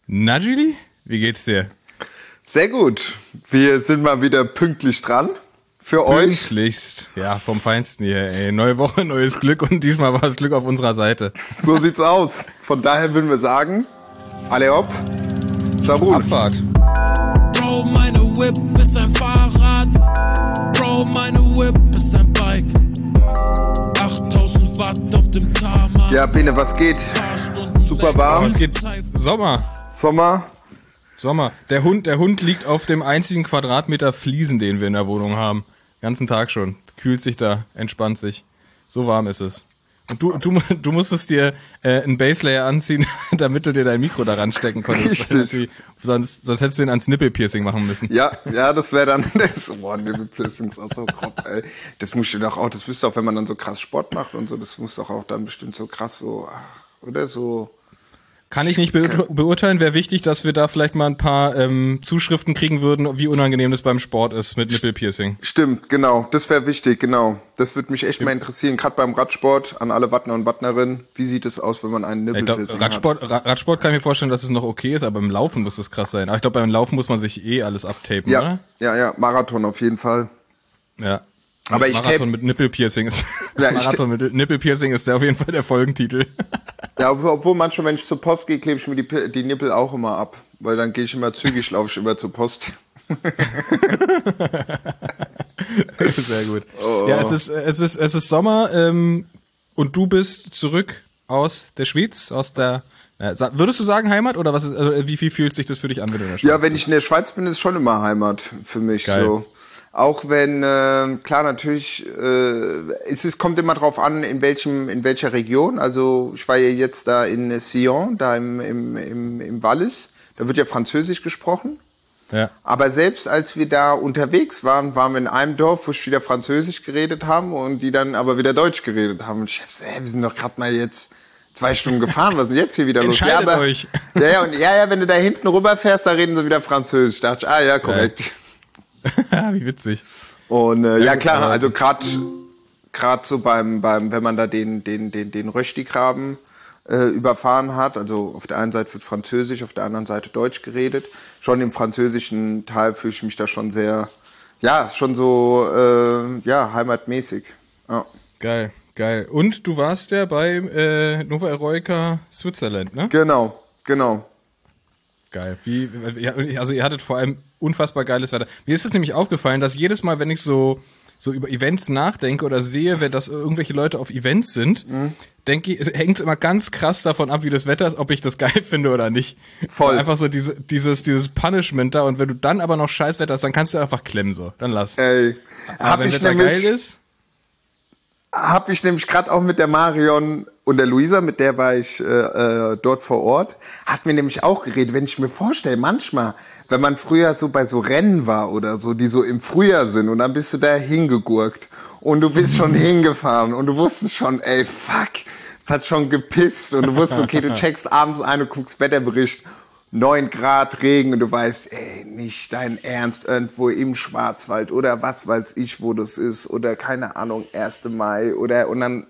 Na, Julie, wie geht's dir? Sehr gut. Wir sind mal wieder pünktlich dran für euch. Pünktlichst, ja, vom Feinsten hier. Ey. Neue Woche, neues Glück und diesmal war das Glück auf unserer Seite. So sieht's aus. Von daher würden wir sagen, alle hopp, Sarun. Abfahrt. Bro, meine Whip ist ein Fahrrad. Bro, meine Whip ist ein Bike. 8000 Watt auf dem Tarmac. Ja, Bene, was geht? Super warm. Was geht? Sommer. Der Hund liegt auf dem einzigen Quadratmeter Fliesen, den wir in der Wohnung haben. Ganzen Tag schon. Kühlt sich da, entspannt sich. So warm ist es. Und du musstest dir einen Baselayer anziehen, damit du dir dein Mikro da ranstecken konntest. Richtig. Sonst hättest du ihn ans Nippelpiercing machen müssen. Ja, das wäre dann Nippelpiercing ist auch so grob, ey. Das musst du doch auch, das wirst du auch, wenn man dann so krass Sport macht und so, das muss doch auch dann bestimmt so krass so, oder so. Kann ich nicht beurteilen, wäre wichtig, dass wir da vielleicht mal ein paar Zuschriften kriegen würden, wie unangenehm das beim Sport ist mit Nippelpiercing. Stimmt, genau. Das wäre wichtig, genau. Das würde mich echt mal interessieren, gerade beim Radsport, an alle Wattner und Wattnerinnen. Wie sieht es aus, wenn man einen Nippelpiercing hat? Radsport kann ich mir vorstellen, dass es noch okay ist, aber beim Laufen muss es krass sein. Aber ich glaube, beim Laufen muss man sich alles abtapen, oder? Ja, Marathon auf jeden Fall. Ja. Aber Marathon mit Nippelpiercing ist Marathon mit Nippelpiercing ist auf jeden Fall der Folgentitel. Ja, obwohl manchmal, wenn ich zur Post gehe, klebe ich mir die Nippel auch immer ab. Weil dann gehe ich immer zügig, laufe ich immer zur Post. Sehr gut. Oh. Ja, es ist Sommer und du bist zurück aus der Schweiz, würdest du sagen Heimat oder was ist, also wie viel fühlt sich das für dich an, wenn du in der Schweiz bist? Ja, wenn ich in der Schweiz bin, ist schon immer Heimat für mich. Geil. So. Auch wenn, klar, natürlich, es kommt immer drauf an, in welcher Region. Also ich war ja jetzt da in Sion, da im Wallis. Da wird ja Französisch gesprochen. Ja. Aber selbst als wir da unterwegs waren wir in einem Dorf, wo wir wieder Französisch geredet haben und die dann aber wieder Deutsch geredet haben. Und ich hab gesagt, wir sind doch gerade mal jetzt 2 Stunden gefahren, was ist denn jetzt hier wieder los? Entscheidet euch. Ja, wenn du da hinten rüberfährst, da reden sie wieder Französisch. Da dachte ich, ja, korrekt. Wie witzig. Und ja klar, also gerade so beim wenn man da den Rösti-Graben überfahren hat, also auf der einen Seite wird Französisch, auf der anderen Seite Deutsch geredet. Schon im französischen Teil fühle ich mich da schon sehr, schon so heimatmäßig. Ja. Geil. Und du warst ja bei Nova Heroica Switzerland, ne? Genau. Geil. Also ihr hattet vor allem unfassbar geiles Wetter. Mir ist es nämlich aufgefallen, dass jedes Mal, wenn ich so über Events nachdenke oder sehe, wenn das irgendwelche Leute auf Events sind, denke ich, es hängt immer ganz krass davon ab, wie das Wetter ist, ob ich das geil finde oder nicht. Voll. Einfach so dieses Punishment da und wenn du dann aber noch Scheißwetter hast, dann kannst du einfach klemmen so. Dann lass. Ey, aber wenn Wetter geil ist... Habe ich nämlich gerade auch mit der Marion und der Luisa, mit der war ich dort vor Ort, hatten wir nämlich auch geredet, wenn ich mir vorstelle, manchmal, wenn man früher so bei so Rennen war oder so, die so im Frühjahr sind und dann bist du da hingegurkt und du bist schon hingefahren und du wusstest schon, ey, fuck, es hat schon gepisst und du wusstest, okay, du checkst abends ein und guckst Wetterbericht, 9 Grad Regen und du weißt, ey, nicht dein Ernst, irgendwo im Schwarzwald oder was weiß ich, wo das ist oder keine Ahnung, 1. Mai oder und dann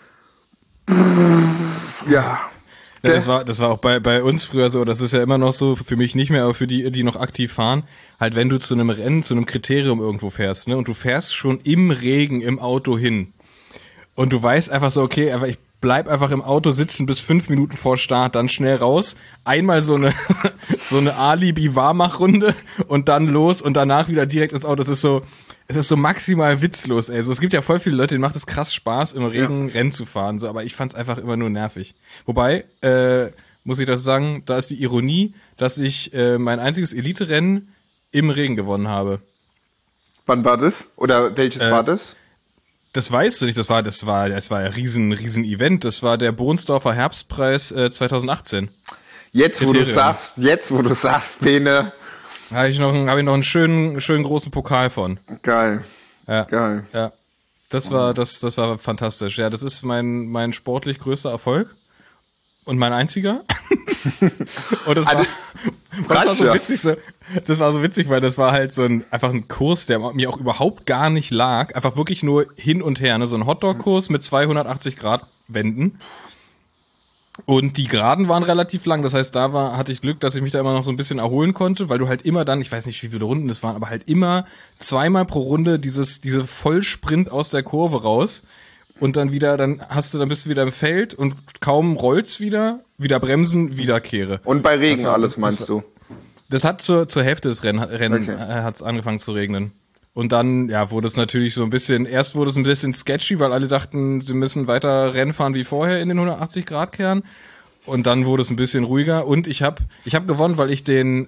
ja. Das war auch bei uns früher so, das ist ja immer noch so, für mich nicht mehr, aber für die noch aktiv fahren, halt wenn du zu einem Rennen, zu einem Kriterium irgendwo fährst, ne, und du fährst schon im Regen im Auto hin und du weißt einfach so, okay, aber ich bleib einfach im Auto sitzen bis 5 Minuten vor Start, dann schnell raus, einmal so eine Alibi-Warmachrunde und dann los und danach wieder direkt ins Auto. Es ist so maximal witzlos, ey. Also es gibt ja voll viele Leute, denen macht es krass Spaß, im Regen Rennen zu fahren, so, aber ich fand's einfach immer nur nervig. Wobei, muss ich das sagen, da ist die Ironie, dass ich mein einziges Elite-Rennen im Regen gewonnen habe. Wann war das? Oder welches war das? Das weißt du nicht, das war ein riesen Event. Das war der Bohnsdorfer Herbstpreis 2018. Jetzt, wo du sagst, Bene. Habe ich noch einen schönen großen Pokal von. Geil. Ja. Geil. Ja. Das war fantastisch. Ja, das ist mein sportlich größter Erfolg. Und mein einziger. Und das war so witzig, das war so witzig, weil das war halt einfach ein Kurs, der mir auch überhaupt gar nicht lag. Einfach wirklich nur hin und her, ne? So ein Hotdog-Kurs mit 280 Grad Wenden. Und die Geraden waren relativ lang, das heißt, hatte ich Glück, dass ich mich da immer noch so ein bisschen erholen konnte, weil du halt immer dann, ich weiß nicht, wie viele Runden das waren, aber halt immer zweimal pro Runde diese Vollsprint aus der Kurve raus und dann bist du wieder im Feld und kaum rollt's wieder bremsen, wieder kehre. Und bei Regen alles, meinst du? Das hat zur Hälfte des Rennen hat's angefangen zu regnen. Und dann, wurde es natürlich so erst wurde es ein bisschen sketchy, weil alle dachten, sie müssen weiter Rennen fahren wie vorher in den 180-Grad-Kern. Und dann wurde es ein bisschen ruhiger. Und ich hab gewonnen, weil ich den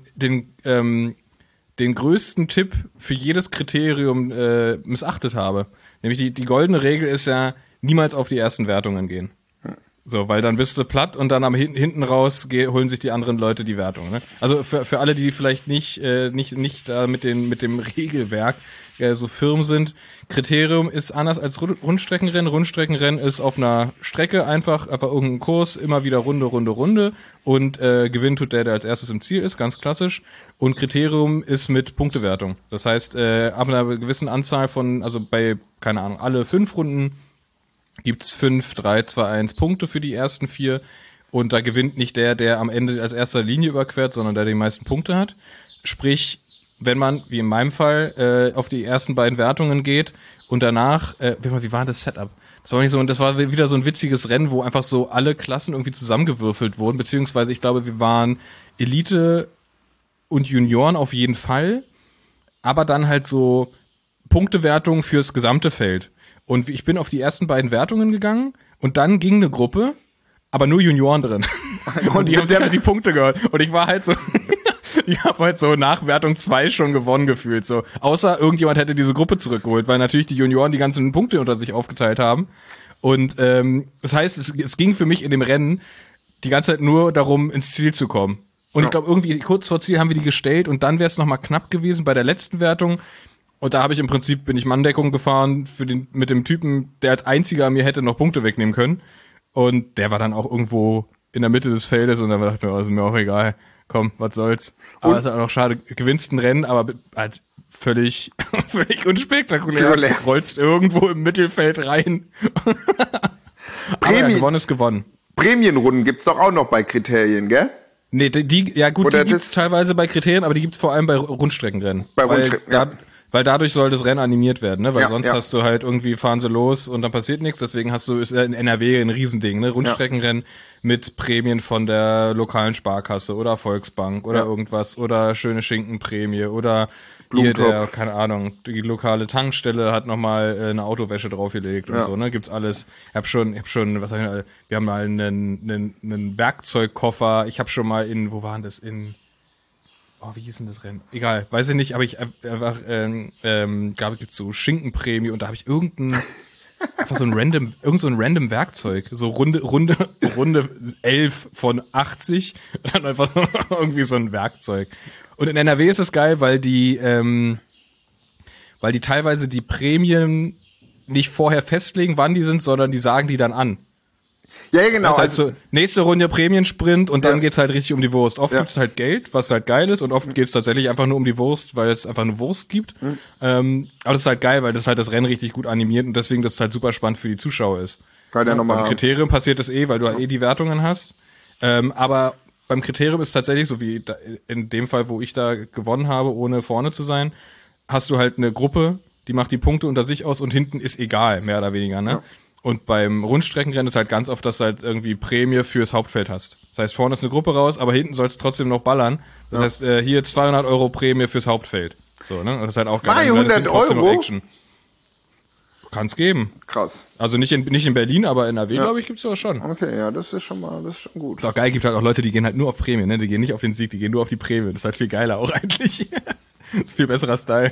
größten Tipp für jedes Kriterium missachtet habe. Nämlich die goldene Regel ist ja, niemals auf die ersten Wertungen gehen. So, weil dann bist du platt und dann hinten raus holen sich die anderen Leute die Wertung. Ne? Also für alle, die vielleicht nicht da mit dem Regelwerk so firm sind, Kriterium ist anders als Rundstreckenrennen. Rundstreckenrennen ist auf einer Strecke einfach irgendein Kurs, immer wieder Runde und gewinnen tut der als erstes im Ziel ist, ganz klassisch. Und Kriterium ist mit Punktewertung. Das heißt, ab einer gewissen Anzahl also bei, keine Ahnung, alle 5 Runden gibt's 5, 3, 2, 1 Punkte für die ersten 4 und da gewinnt nicht der am Ende als erster Linie überquert, sondern der die meisten Punkte hat. Sprich, wenn man, wie in meinem Fall, auf die ersten beiden Wertungen geht und danach, wie war das Setup? Das war wieder so ein witziges Rennen, wo einfach so alle Klassen irgendwie zusammengewürfelt wurden, beziehungsweise ich glaube, wir waren Elite und Junioren auf jeden Fall, aber dann halt so Punktewertung fürs gesamte Feld. Und ich bin auf die ersten beiden Wertungen gegangen und dann ging eine Gruppe, aber nur Junioren drin. Und die haben sich halt die Punkte gehört. Und ich war halt so, ich habe halt so nach Wertung 2 schon gewonnen gefühlt. So. Außer irgendjemand hätte diese Gruppe zurückgeholt, weil natürlich die Junioren die ganzen Punkte unter sich aufgeteilt haben. Und das heißt, es ging für mich in dem Rennen die ganze Zeit nur darum, ins Ziel zu kommen. Und ich glaube, irgendwie kurz vor Ziel haben wir die gestellt und dann wäre es nochmal knapp gewesen bei der letzten Wertung. Und da bin ich Manndeckung gefahren mit dem Typen, der als einziger mir hätte noch Punkte wegnehmen können. Und der war dann auch irgendwo in der Mitte des Feldes und dann dachte ich mir, ist mir auch egal. Komm, was soll's. Aber es ist auch schade, gewinnst ein Rennen, aber halt völlig unspektakulär. Rollst irgendwo im Mittelfeld rein. Aber ja, gewonnen ist gewonnen. Prämienrunden gibt's doch auch noch bei Kriterien, gell? Nee, die gibt's teilweise bei Kriterien, aber die gibt's vor allem bei Rundstreckenrennen. Weil dadurch soll das Rennen animiert werden, ne? Weil sonst hast du halt irgendwie, fahren sie los und dann passiert nichts. Deswegen ist in NRW ein Riesending, ne? Rundstreckenrennen mit Prämien von der lokalen Sparkasse oder Volksbank oder irgendwas oder schöne Schinkenprämie oder Blumentopf. keine Ahnung, die lokale Tankstelle hat nochmal eine Autowäsche draufgelegt und so, ne? Gibt's alles. Wir haben mal einen Werkzeugkoffer. Ich habe schon mal wo waren das? Wie hieß denn das Rennen? Egal, weiß ich nicht, aber gibt's so Schinkenprämie und da habe ich einfach so ein random Werkzeug, so Runde 11 von 80 und dann einfach irgendwie so ein Werkzeug. Und in NRW ist es geil, weil die teilweise die Prämien nicht vorher festlegen, wann die sind, sondern die sagen die dann an. Ja, genau. Das heißt so, nächste Runde Prämiensprint und dann geht's halt richtig um die Wurst. Oft gibt's halt Geld, was halt geil ist und oft geht's tatsächlich einfach nur um die Wurst, weil es einfach eine Wurst gibt. Aber das ist halt geil, weil das halt das Rennen richtig gut animiert und deswegen das halt super spannend für die Zuschauer ist. Beim Kriterium passiert das weil du halt die Wertungen hast. Aber beim Kriterium ist tatsächlich so wie in dem Fall, wo ich da gewonnen habe, ohne vorne zu sein, hast du halt eine Gruppe, die macht die Punkte unter sich aus und hinten ist egal, mehr oder weniger, ne? Ja. Und beim Rundstreckenrennen ist halt ganz oft, dass du halt irgendwie Prämie fürs Hauptfeld hast. Das heißt, vorne ist eine Gruppe raus, aber hinten sollst du trotzdem noch ballern. Das heißt, hier 200 € Prämie fürs Hauptfeld. So, ne? Und das ist halt auch 200 €? Kann's geben. Krass. Also nicht in Berlin, aber in NRW, glaube ich, gibt's das schon. Okay, ja, das ist schon gut. Ist auch geil, gibt halt auch Leute, die gehen halt nur auf Prämie, ne? Die gehen nicht auf den Sieg, die gehen nur auf die Prämie. Das ist halt viel geiler auch eigentlich. Das ist viel besserer Style.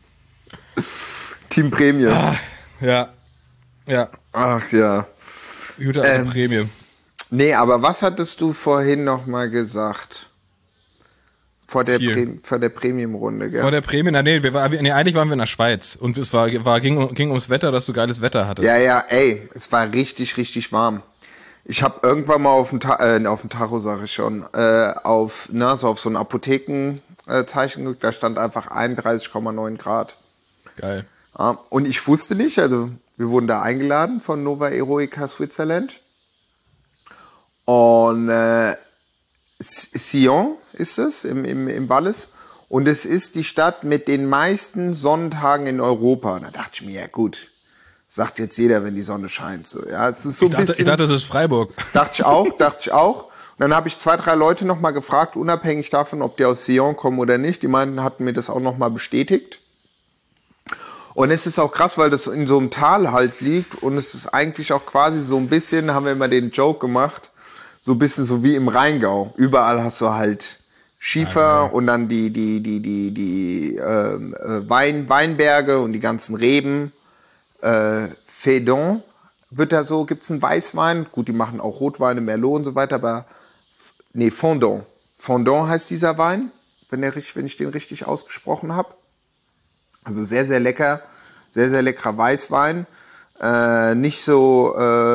Team Prämie. Ja. Ach ja. Gute alte Prämie. Nee, aber was hattest du vorhin nochmal gesagt? Vor der Premium-Runde, gell? Vor der Prämie, eigentlich waren wir in der Schweiz und es ging ums Wetter, dass du geiles Wetter hattest. Ja, es war richtig, richtig warm. Ich habe irgendwann mal auf dem Tacho, sage ich schon, auf so ein Apothekenzeichen geguckt, da stand einfach 31,9 Grad. Geil. Ja, und ich wusste nicht, also wir wurden da eingeladen von Nova Eroica Switzerland. Und Sion ist es im Wallis. Und es ist die Stadt mit den meisten Sonnentagen in Europa. Da dachte ich mir, ja gut, sagt jetzt jeder, wenn die Sonne scheint. So, ja, es ist so Ich dachte, das ist Freiburg. Dachte ich auch. Und dann habe ich 2, 3 Leute nochmal gefragt, unabhängig davon, ob die aus Sion kommen oder nicht. Die meinten, hatten mir das auch nochmal bestätigt. Und es ist auch krass, weil das in so einem Tal halt liegt. Und es ist eigentlich auch quasi so ein bisschen, haben wir immer den Joke gemacht, so ein bisschen so wie im Rheingau. Überall hast du halt Schiefer und dann die Weinberge und die ganzen Reben. Fédon wird da so, gibt's einen Weißwein. Gut, die machen auch Rotweine, Merlot und so weiter, aber Fondant. Fondant heißt dieser Wein, wenn ich den richtig ausgesprochen habe. Also sehr, sehr lecker, sehr, sehr leckerer Weißwein. Nicht so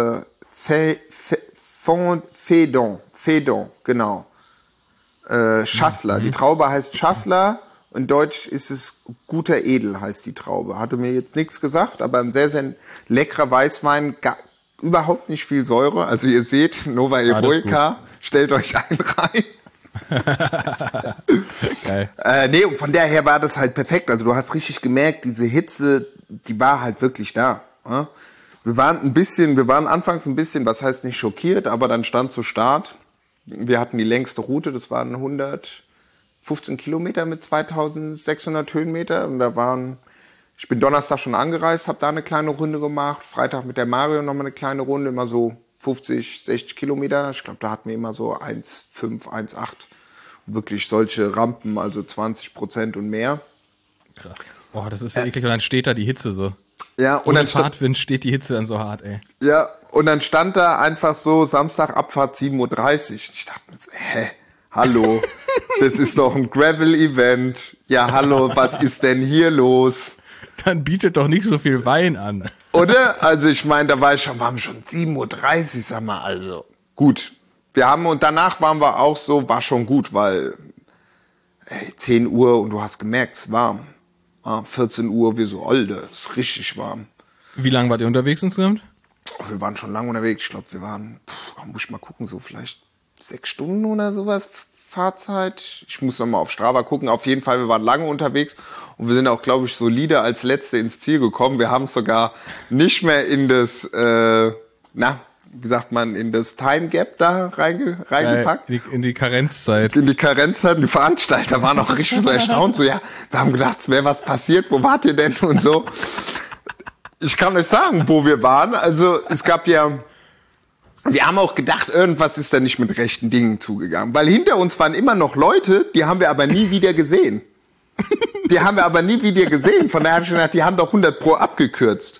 Fédon, genau. Chasselas. Die Traube heißt Chasselas. In Deutsch ist es guter Edel, heißt die Traube. Hatte mir jetzt nichts gesagt, aber ein sehr, sehr leckerer Weißwein. Überhaupt nicht viel Säure. Also ihr seht, Nova Eroica, stellt euch einen rein. Geil. Nee, und von daher war das halt perfekt. Also du hast richtig gemerkt, diese Hitze, die war halt wirklich da. Ja? Wir waren anfangs ein bisschen, was heißt nicht schockiert, aber dann stand zu Start. Wir hatten die längste Route, das waren 115 Kilometer mit 2600 Höhenmeter. Und ich bin Donnerstag schon angereist, habe da eine kleine Runde gemacht. Freitag mit der Mario nochmal eine kleine Runde, immer so 50, 60 Kilometer. Ich glaube, da hatten wir immer so 1,5, 1,8. Wirklich solche Rampen, also 20% und mehr. Krass. Boah, das ist ja eklig. Und dann steht da die Hitze so. Ja, und ohne dann Fahrtwind steht die Hitze dann so hart, ey. Ja, und dann stand da einfach so Samstag Abfahrt 7:30 Uhr. Ich dachte mir so, hallo, das ist doch ein Gravel-Event. Ja, hallo, was ist denn hier los? Dann bietet doch nicht so viel Wein an. Oder? Also ich meine, da waren schon 7:30 Uhr, sag mal, also. Gut. Und danach waren wir auch so, war schon gut, weil 10 Uhr und du hast gemerkt, es ist warm. 14 Uhr, wir so, Alter, es ist richtig warm. Wie lange wart ihr unterwegs insgesamt? Wir waren schon lange unterwegs. Ich glaube, wir waren, muss ich mal gucken, so vielleicht 6 Stunden oder sowas Fahrzeit. Ich muss noch mal auf Strava gucken. Auf jeden Fall, wir waren lange unterwegs und wir sind auch, glaube ich, solide als Letzte ins Ziel gekommen. Wir haben es sogar nicht mehr in das, wie sagt man, in das Time Gap da reingepackt. In die Karenzzeit. In die Karenzzeit. Die Veranstalter waren auch richtig so erstaunt. So, ja, wir haben gedacht, es wäre was passiert. Wo wart ihr denn? Und so. Ich kann euch sagen, wo wir waren. Also, es gab ja, wir haben auch gedacht, irgendwas ist da nicht mit rechten Dingen zugegangen. Weil hinter uns waren immer noch Leute, die haben wir aber nie wieder gesehen. Von daher habe ich gedacht, die haben doch 100% abgekürzt.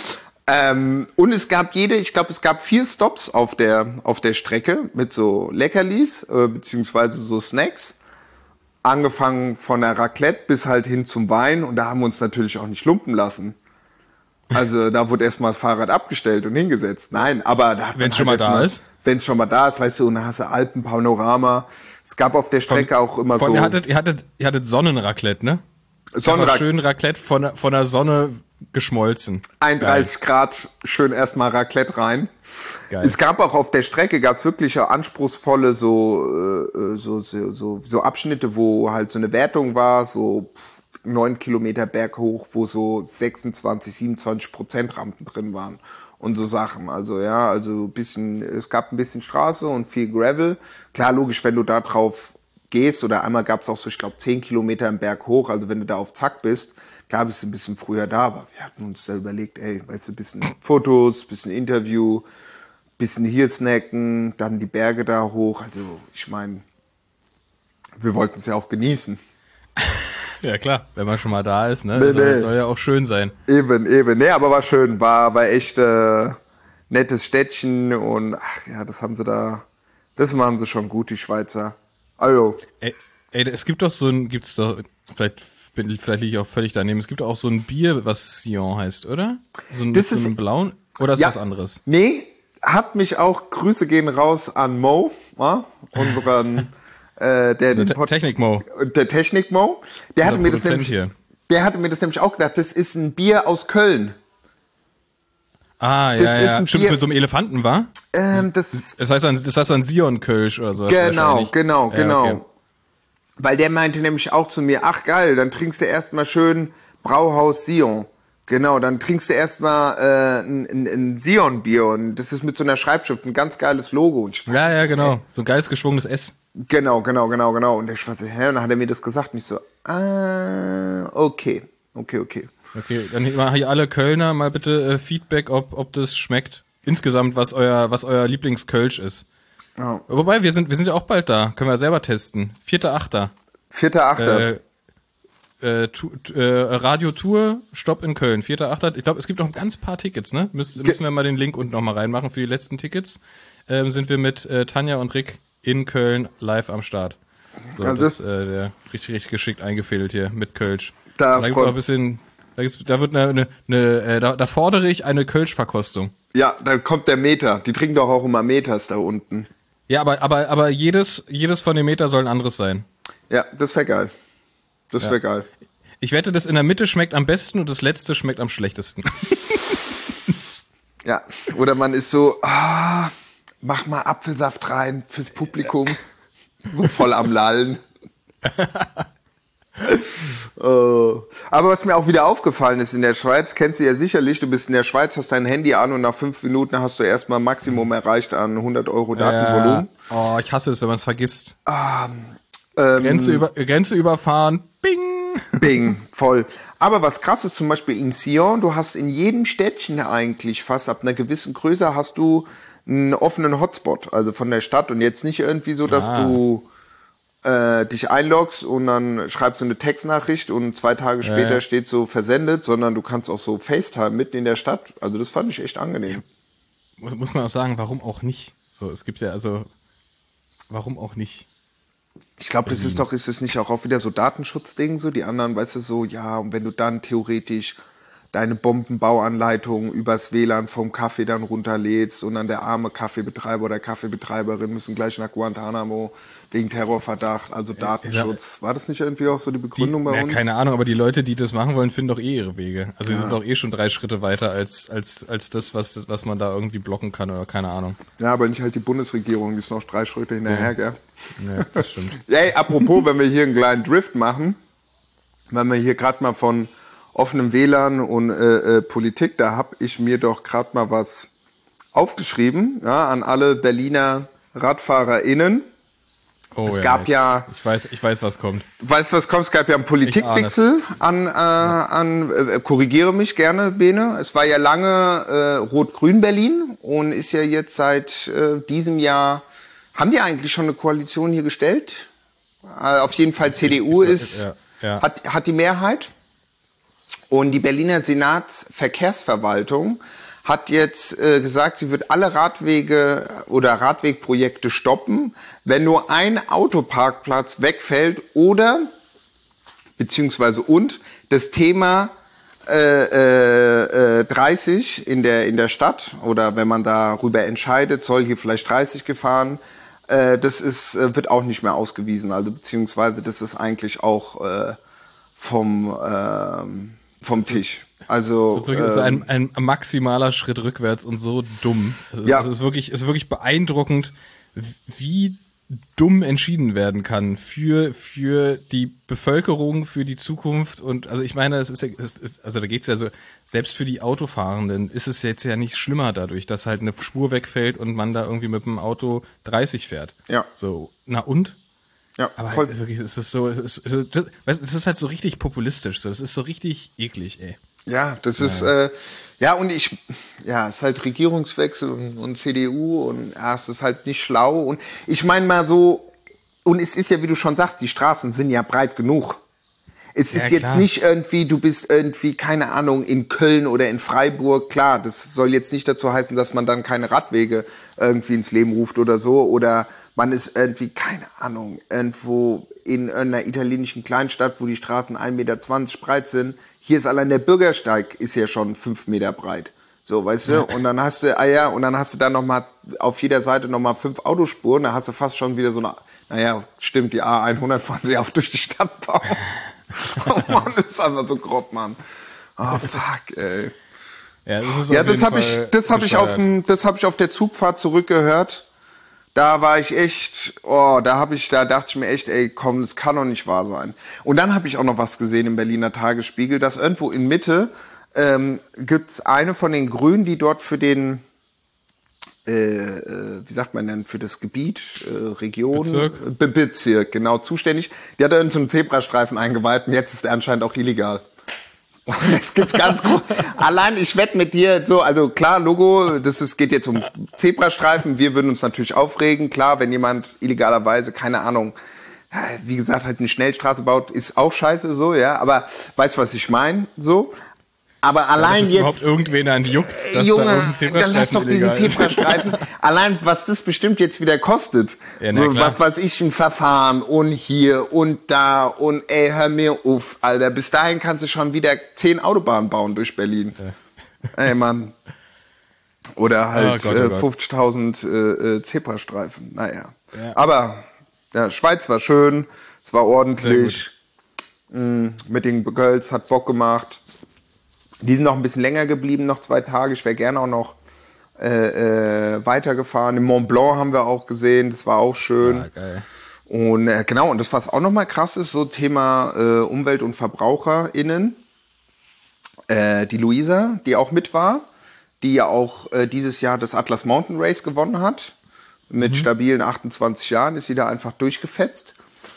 Und es gab ich glaube, es gab 4 Stops auf der Strecke mit so Leckerlis, beziehungsweise so Snacks. Angefangen von der Raclette bis halt hin zum Wein. Und da haben wir uns natürlich auch nicht lumpen lassen. Also da wurde erstmal das Fahrrad abgestellt und hingesetzt. Nein, aber da wenn es schon mal da ist. Wenn es schon mal da ist, weißt du, und dann hast du Alpenpanorama. Es gab auf der Strecke auch immer so. Ihr hattet Sonnenraclette, ne? Schön Raclette von der Sonne geschmolzen. 31 Grad, schön erstmal Raclette rein. Geil. Es gab auch auf der Strecke, wirklich anspruchsvolle so Abschnitte, wo halt so eine Wertung war, so 9 Kilometer berghoch, wo so 26-27% Rampen drin waren und so Sachen. Also ja, es gab ein bisschen Straße und viel Gravel. Klar, logisch, wenn du da drauf gehst, oder einmal gab es auch so, ich glaube, 10 Kilometer im Berg hoch, also wenn du da auf Zack bist, klar bist du ein bisschen früher da, aber wir hatten uns da überlegt, weißt du, ein bisschen Fotos, ein bisschen Interview, ein bisschen hier snacken, dann die Berge da hoch. Also ich meine, wir wollten es ja auch genießen. Ja klar, wenn man schon mal da ist, ne? Das soll ja auch schön sein. Eben. Nee, aber war schön. War echt nettes Städtchen und ach ja, das machen sie schon gut, die Schweizer. Also. Ey, es gibt doch vielleicht liege ich auch völlig daneben, es gibt auch so ein Bier, was Sion heißt, oder? So einen blauen, oder ist was anderes? Nee, hat mich auch, Grüße gehen raus an Mo, unseren der Technik-Mo. Der Technik-Mo. Der hatte mir das nämlich auch gesagt, das ist ein Bier aus Köln. Ah, ja, stimmt, mit so einem Elefanten, war? Das heißt dann Sion-Kölsch oder so. Genau. Okay. Weil der meinte nämlich auch zu mir, ach geil, dann trinkst du erstmal schön Brauhaus Sion. Genau, dann trinkst du erstmal ein Sion-Bier und das ist mit so einer Schreibschrift, ein ganz geiles Logo. Und ja, genau, so ein geiles geschwungenes S. Genau. Und ich war so, hä? Und dann hat er mir das gesagt und ich so, okay. Okay, dann machen hier alle Kölner mal bitte Feedback, ob das schmeckt. Insgesamt, was euer Lieblingskölsch ist. Oh. Wobei, wir sind ja auch bald da. Können wir selber testen. 4.8. 4.8. Radio Tour, Stopp in Köln. 4.8. Ich glaube, es gibt noch ein ganz paar Tickets, ne? Müssen wir mal den Link unten noch mal reinmachen für die letzten Tickets. Sind wir mit Tanja und Rick in Köln live am Start. So, also das der richtig geschickt eingefädelt hier mit Kölsch. Da gibt's auch ein bisschen, da fordere ich eine Kölsch-Verkostung. Ja, da kommt der Meter. Die trinken doch auch immer Meters da unten. Ja, aber jedes von den Meter soll ein anderes sein. Ja, das wäre geil. Das wäre geil. Ich wette, das in der Mitte schmeckt am besten und das letzte schmeckt am schlechtesten. Ja, oder man ist so, mach mal Apfelsaft rein fürs Publikum. So voll am Lallen. Aber was mir auch wieder aufgefallen ist in der Schweiz, kennst du ja sicherlich, du bist in der Schweiz, hast dein Handy an und nach 5 Minuten hast du erstmal Maximum erreicht an 100 Euro Datenvolumen. Oh, ich hasse es, wenn man es vergisst. Grenze überfahren, bing. Bing, voll. Aber was krass ist zum Beispiel in Sion, du hast in jedem Städtchen eigentlich fast ab einer gewissen Größe hast du einen offenen Hotspot, also von der Stadt und jetzt nicht irgendwie so, dass du dich einloggst und dann schreibst du eine Textnachricht und 2 Tage später steht so versendet, sondern du kannst auch so FaceTime mitten in der Stadt. Also das fand ich echt angenehm. Muss man auch sagen, warum auch nicht? So, es gibt ja warum auch nicht? Ich glaube, ist es nicht auch wieder so Datenschutzding, so die anderen, weißt du, so, ja, und wenn du dann theoretisch deine Bombenbauanleitung übers WLAN vom Kaffee dann runterlädst und dann der arme Kaffeebetreiber oder Kaffeebetreiberin müssen gleich nach Guantanamo wegen Terrorverdacht, also Datenschutz. War das nicht irgendwie auch so die Begründung bei uns? Keine Ahnung, aber die Leute, die das machen wollen, finden doch ihre Wege. Also sie sind doch schon 3 Schritte weiter als das, was man da irgendwie blocken kann oder keine Ahnung. Ja, aber nicht halt die Bundesregierung, die ist noch 3 Schritte hinterher, gell? Ja, das stimmt. Ey, apropos, wenn wir hier einen kleinen Drift machen, wenn wir hier gerade mal von offenem WLAN und Politik, da habe ich mir doch gerade mal was aufgeschrieben, ja, an alle Berliner RadfahrerInnen. Oh, es gab ja, ich weiß, was kommt. Weißt was kommt? Es gab ja einen Politikwechsel korrigiere mich gerne, Bene. Es war ja lange Rot-Grün Berlin und ist ja jetzt seit diesem Jahr, haben die eigentlich schon eine Koalition hier gestellt? Auf jeden Fall CDU hat die Mehrheit. Und die Berliner Senatsverkehrsverwaltung hat jetzt gesagt, sie wird alle Radwege oder Radwegprojekte stoppen, wenn nur ein Autoparkplatz wegfällt oder beziehungsweise das Thema 30 in der Stadt oder wenn man darüber entscheidet, soll hier vielleicht 30 gefahren, wird auch nicht mehr ausgewiesen, also beziehungsweise das ist auch vom Tisch. Also das ist ein maximaler Schritt rückwärts und so dumm. Es ist wirklich beeindruckend, wie dumm entschieden werden kann für die Bevölkerung, für die Zukunft. Und also ich meine, da geht's ja so, selbst für die Autofahrenden ist es jetzt ja nicht schlimmer dadurch, dass halt eine Spur wegfällt und man da irgendwie mit dem Auto 30 fährt. Ja. So, na und? Ja, aber voll. Es ist halt so richtig populistisch, so. Das ist so richtig eklig, ey. Ja, das ist, ist halt Regierungswechsel und CDU und es ist halt nicht schlau und ich meine mal so, und es ist ja, wie du schon sagst, die Straßen sind ja breit genug. Es ist jetzt nicht irgendwie, du bist irgendwie, keine Ahnung, in Köln oder in Freiburg. Klar, das soll jetzt nicht dazu heißen, dass man dann keine Radwege irgendwie ins Leben ruft oder so. Oder man ist irgendwie, keine Ahnung, irgendwo in einer italienischen Kleinstadt, wo die Straßen 1,20 Meter breit sind. Hier ist allein der Bürgersteig ist ja schon 5 Meter breit. So, weißt du? Und dann hast du, dann nochmal auf jeder Seite nochmal 5 Autospuren. Da hast du fast schon wieder so eine, stimmt, die A100 fahren sie auch durch die Stadt bauen. Oh Mann, das ist einfach so grob, Mann. Oh, fuck, ey. Ja, das habe ich auf der Zugfahrt zurückgehört. Da war ich echt, da dachte ich mir echt, ey, komm, das kann doch nicht wahr sein. Und dann habe ich auch noch was gesehen im Berliner Tagesspiegel, dass irgendwo in Mitte gibt's eine von den Grünen, die dort für den, wie sagt man denn, für das Gebiet, Region, Bezirk, genau, zuständig. Die hat da in so einen Zebrastreifen eingeweiht und jetzt ist der anscheinend auch illegal. Das gibt's ganz gut. Allein, ich wette mit dir, so, also klar, Logo, geht jetzt um Zebrastreifen. Wir würden uns natürlich aufregen. Klar, wenn jemand illegalerweise, keine Ahnung, wie gesagt, halt eine Schnellstraße baut, ist auch scheiße, so, ja. Aber weißt du, was ich meine, so? Aber allein ja, jetzt. Überhaupt irgendwen an juckt, Junge, dann lass doch diesen Zebrastreifen. Allein, was das bestimmt jetzt wieder kostet. Ja, so, was weiß ich, ein Verfahren und hier und da und ey, hör mir auf, Alter. Bis dahin kannst du schon wieder 10 Autobahnen bauen durch Berlin. Ja. Ey, Mann. Oder halt 50.000 Zebrastreifen. Naja. Ja. Aber, ja, Schweiz war schön. Es war ordentlich. Mit den Girls hat Bock gemacht. Die sind noch ein bisschen länger geblieben, noch 2 Tage. Ich wäre gerne auch noch weitergefahren. Im Mont Blanc haben wir auch gesehen, das war auch schön. Ja, geil. Und genau, und das, was auch nochmal krass ist, so Thema Umwelt- und VerbraucherInnen. Die Luisa, die auch mit war, die ja auch dieses Jahr das Atlas Mountain Race gewonnen hat. Mit stabilen 28 Jahren ist sie da einfach durchgefetzt.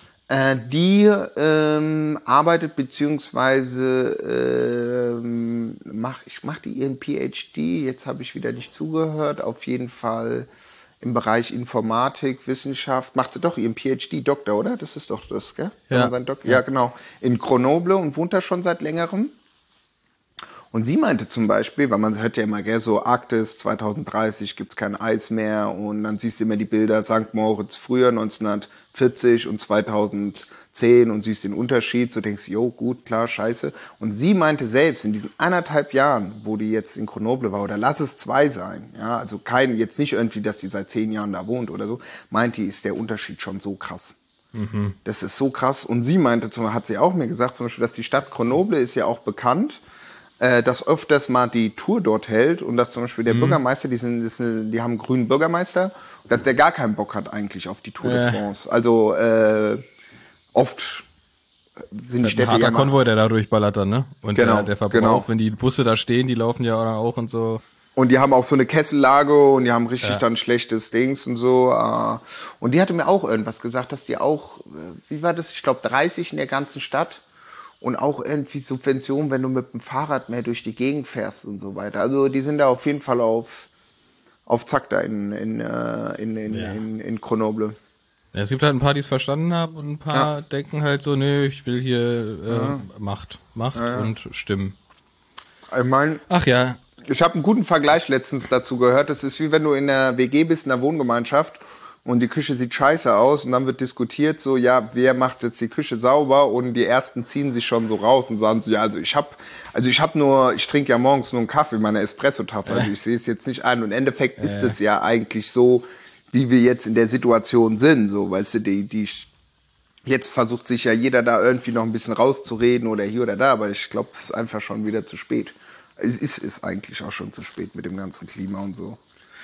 Die arbeitet beziehungsweise macht die ihren PhD, jetzt habe ich wieder nicht zugehört, auf jeden Fall im Bereich Informatik, Wissenschaft, macht sie doch ihren PhD-Doktor, oder? Das ist doch das, gell? Ja. Ja, genau. In Grenoble und wohnt da schon seit längerem. Und sie meinte zum Beispiel, weil man hört ja immer, gell, so Arktis 2030 gibt's kein Eis mehr und dann siehst du immer die Bilder St. Moritz früher 1940 und 2010 und siehst den Unterschied, so denkst du, jo, gut, klar, scheiße. Und sie meinte selbst, in diesen 1,5 Jahren, wo die jetzt in Grenoble war, oder lass es 2 sein, ja, also jetzt nicht irgendwie, dass die seit 10 Jahren da wohnt oder so, meint die, ist der Unterschied schon so krass. Das ist so krass. Und sie meinte, hat sie auch mir gesagt, zum Beispiel, dass die Stadt Grenoble ist ja auch bekannt, dass öfters mal die Tour dort hält und dass zum Beispiel der Bürgermeister, die haben einen grünen Bürgermeister, dass der gar keinen Bock hat eigentlich auf die Tour de France. Also oft sind die Städte ein harter Konvoi, der da durchballert dann, ne? Und genau, der Verbrauch, wenn die Busse da stehen, die laufen ja auch und so. Und die haben auch so eine Kessellage und die haben richtig dann schlechtes Dings und so. Und die hatte mir auch irgendwas gesagt, dass die auch, wie war das? Ich glaube 30 in der ganzen Stadt. Und auch irgendwie Subventionen, wenn du mit dem Fahrrad mehr durch die Gegend fährst und so weiter. Also die sind da auf jeden Fall auf Zack da in Grenoble. Ja, es gibt halt ein paar, die es verstanden haben und ein paar denken halt so, nee, ich will hier Macht und Stimmen. Ich meine, ich habe einen guten Vergleich letztens dazu gehört. Das ist wie wenn du in der WG bist, in der Wohngemeinschaft und die Küche sieht scheiße aus und dann wird diskutiert so, ja, wer macht jetzt die Küche sauber und die Ersten ziehen sich schon so raus und sagen so, ja, ich trinke ja morgens nur einen Kaffee in meiner Espresso-Tasse, also ich sehe es jetzt nicht ein und im Endeffekt ist es ja eigentlich so, wie wir jetzt in der Situation sind, so, weißt du, jetzt versucht sich ja jeder da irgendwie noch ein bisschen rauszureden oder hier oder da, aber ich glaube, es ist einfach schon wieder zu spät. Es ist eigentlich auch schon zu spät mit dem ganzen Klima und so.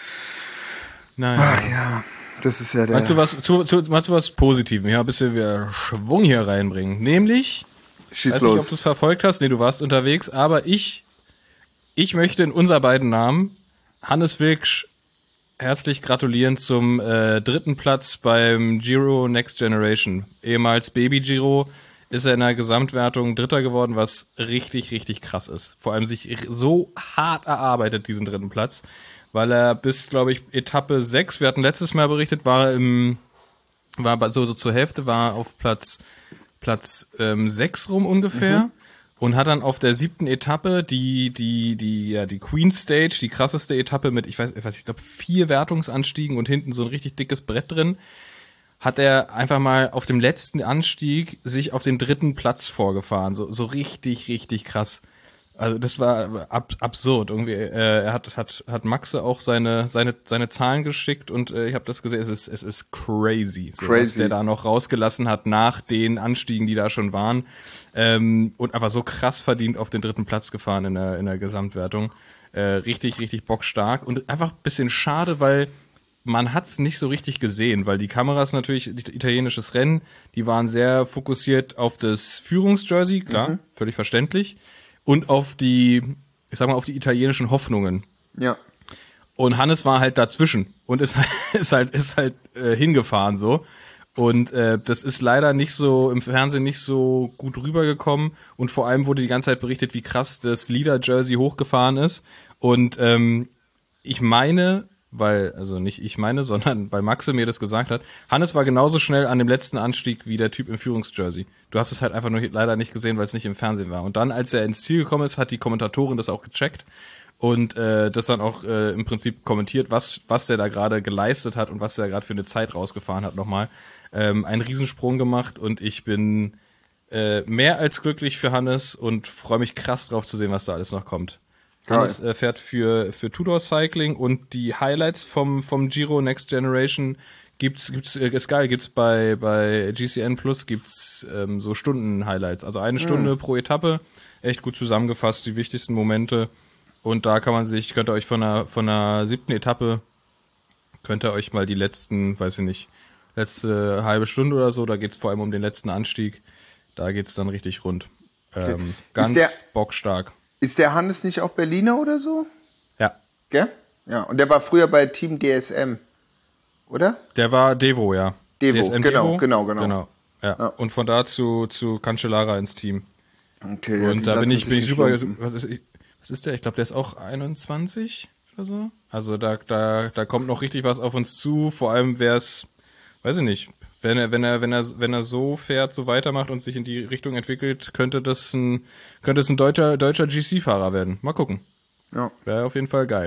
Naja. Ach ja. Das ist ja der. Meinst du was Positives? Ja, ein bisschen wieder Schwung hier reinbringen. Nämlich, Schieß weiß los. nicht, ob du es verfolgt hast. Nee, du warst unterwegs. Aber ich möchte in unser beiden Namen Hannes Wilksch herzlich gratulieren zum 3. Platz beim Giro Next Generation. Ehemals Baby Giro ist er in der Gesamtwertung 3. geworden, was richtig, richtig krass ist. Vor allem sich so hart erarbeitet, diesen 3. Platz. Weil er bis, glaube ich, Etappe 6, wir hatten letztes Mal berichtet, war so zur Hälfte, war auf Platz 6 rum ungefähr und hat dann auf der 7. Etappe die Queen Stage, die krasseste Etappe mit, ich glaube 4 Wertungsanstiegen und hinten so ein richtig dickes Brett drin, hat er einfach mal auf dem letzten Anstieg sich auf den 3. Platz vorgefahren, so richtig, richtig krass. Also das war absurd irgendwie. Er hat Maxe auch seine Zahlen geschickt und ich habe das gesehen. Es ist crazy, so, was der da noch rausgelassen hat nach den Anstiegen, die da schon waren, und einfach so krass verdient auf den 3. Platz gefahren in der Gesamtwertung. Richtig, richtig bockstark und einfach ein bisschen schade, weil man hat's nicht so richtig gesehen, weil die Kameras natürlich, italienisches Rennen, die waren sehr fokussiert auf das Führungsjersey, klar, völlig verständlich, und auf die, ich sag mal, auf die italienischen Hoffnungen. Ja. Und Hannes war halt dazwischen und ist halt hingefahren so. Und das ist leider nicht so im Fernsehen nicht so gut rübergekommen und vor allem wurde die ganze Zeit berichtet, wie krass das Leader-Jersey hochgefahren ist. Und ich meine, sondern weil Maxe mir das gesagt hat, Hannes war genauso schnell an dem letzten Anstieg wie der Typ im Führungsjersey. Du hast es halt einfach nur leider nicht gesehen, weil es nicht im Fernsehen war. Und dann, als er ins Ziel gekommen ist, hat die Kommentatorin das auch gecheckt und das dann auch im Prinzip kommentiert, was der da gerade geleistet hat und was der gerade für eine Zeit rausgefahren hat nochmal. Einen Riesensprung gemacht und ich bin mehr als glücklich für Hannes und freue mich krass drauf zu sehen, was da alles noch kommt. Hannes fährt für Tudor Cycling und die Highlights vom Giro Next Generation ist geil, gibt's bei GCN Plus gibt's so Stunden-Highlights, also eine Stunde pro Etappe, echt gut zusammengefasst, die wichtigsten Momente und da könnt ihr euch von der 7. Etappe, könnt ihr euch mal die letzten, weiß ich nicht, letzte halbe Stunde oder so, da geht's vor allem um den letzten Anstieg, da geht's dann richtig rund. Ganz bockstark. Ist der Hannes nicht auch Berliner oder so? Ja. Gell? Ja, und der war früher bei Team DSM, oder? Der war Devo, ja. Devo, genau. Ja. Und von da zu Cancellara ins Team. Okay. Und da bin ich super. Was ist der? Ich glaube, der ist auch 21 oder so. Also da kommt noch richtig was auf uns zu. Vor allem wäre es, weiß ich nicht, wenn er so fährt, so weitermacht und sich in die Richtung entwickelt, könnte es ein deutscher GC-Fahrer werden. Mal gucken. Ja. Wäre auf jeden Fall geil.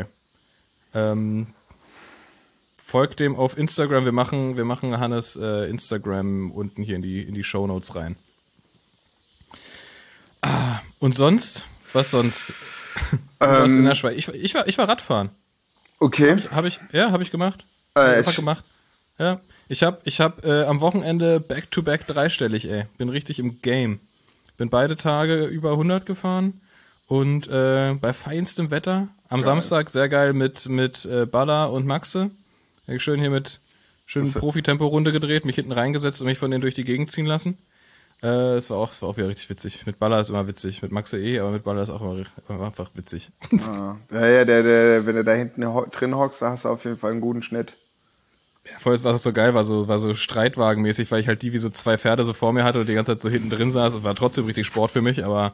Folgt dem auf Instagram. Wir machen Hannes Instagram unten hier in die Shownotes rein. Und sonst? Was sonst? Was in der Schweiz? Ich war Radfahren. Okay. Hab ich gemacht. Einfach gemacht. Ja. Ich hab am Wochenende back-to-back dreistellig, bin richtig im Game. Bin beide Tage über 100 gefahren und bei feinstem Wetter. Am Samstag sehr geil mit Balla und Maxe. Schön hier mit Profi-Tempo-Runde gedreht, mich hinten reingesetzt und mich von denen durch die Gegend ziehen lassen. Es war auch wieder richtig witzig. Mit Balla ist immer witzig, mit Maxe aber mit Balla ist auch immer einfach witzig. Ja, wenn du da hinten drin hockst, da hast du auf jeden Fall einen guten Schnitt. Ja, vorher war es so geil, war so streitwagenmäßig, weil ich halt die wie so zwei Pferde so vor mir hatte und die ganze Zeit so hinten drin saß und war trotzdem richtig Sport für mich, aber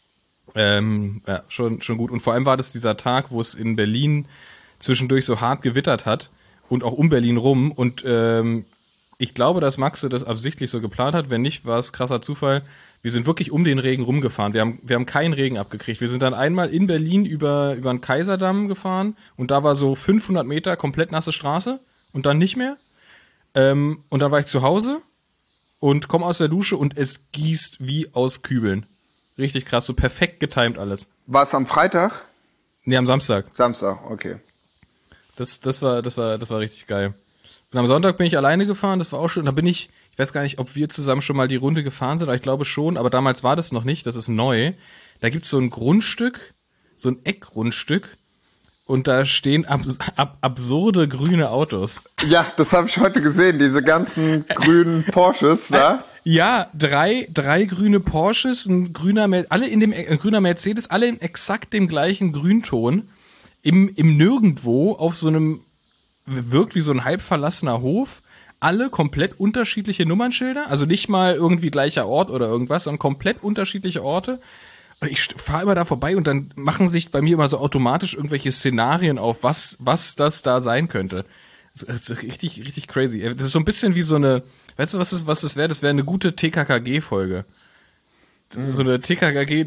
schon gut. Und vor allem war das dieser Tag, wo es in Berlin zwischendurch so hart gewittert hat und auch um Berlin rum und ich glaube, dass Maxe das absichtlich so geplant hat, wenn nicht, war es krasser Zufall. Wir sind wirklich um den Regen rumgefahren, wir haben keinen Regen abgekriegt. Wir sind dann einmal in Berlin über den Kaiserdamm gefahren und da war so 500 Meter komplett nasse Straße. Und dann nicht mehr. Und dann war ich zu Hause und komme aus der Dusche und es gießt wie aus Kübeln. Richtig krass, so perfekt getimed alles. War es am Freitag? Nee, am Samstag. Samstag, okay. Das war richtig geil. Und am Sonntag bin ich alleine gefahren, das war auch schön. Da bin ich weiß gar nicht, ob wir zusammen schon mal die Runde gefahren sind, aber ich glaube schon, aber damals war das noch nicht, das ist neu. Da gibt's so ein Grundstück, so ein Eckgrundstück. Und da stehen absurde grüne Autos. Ja, das habe ich heute gesehen, diese ganzen grünen Porsches da. Ja, drei grüne Porsches, ein grüner Mercedes, alle in exakt dem gleichen Grünton. Im Nirgendwo auf so einem, wirkt wie so ein halb verlassener Hof. Alle komplett unterschiedliche Nummernschilder, also nicht mal irgendwie gleicher Ort oder irgendwas, sondern komplett unterschiedliche Orte. Und ich fahre immer da vorbei und dann machen sich bei mir immer so automatisch irgendwelche Szenarien auf, was das da sein könnte. Das ist richtig, richtig crazy. Das ist so ein bisschen wie so eine, weißt du, was das wäre? Das wäre eine gute TKKG-Folge. So eine TKKG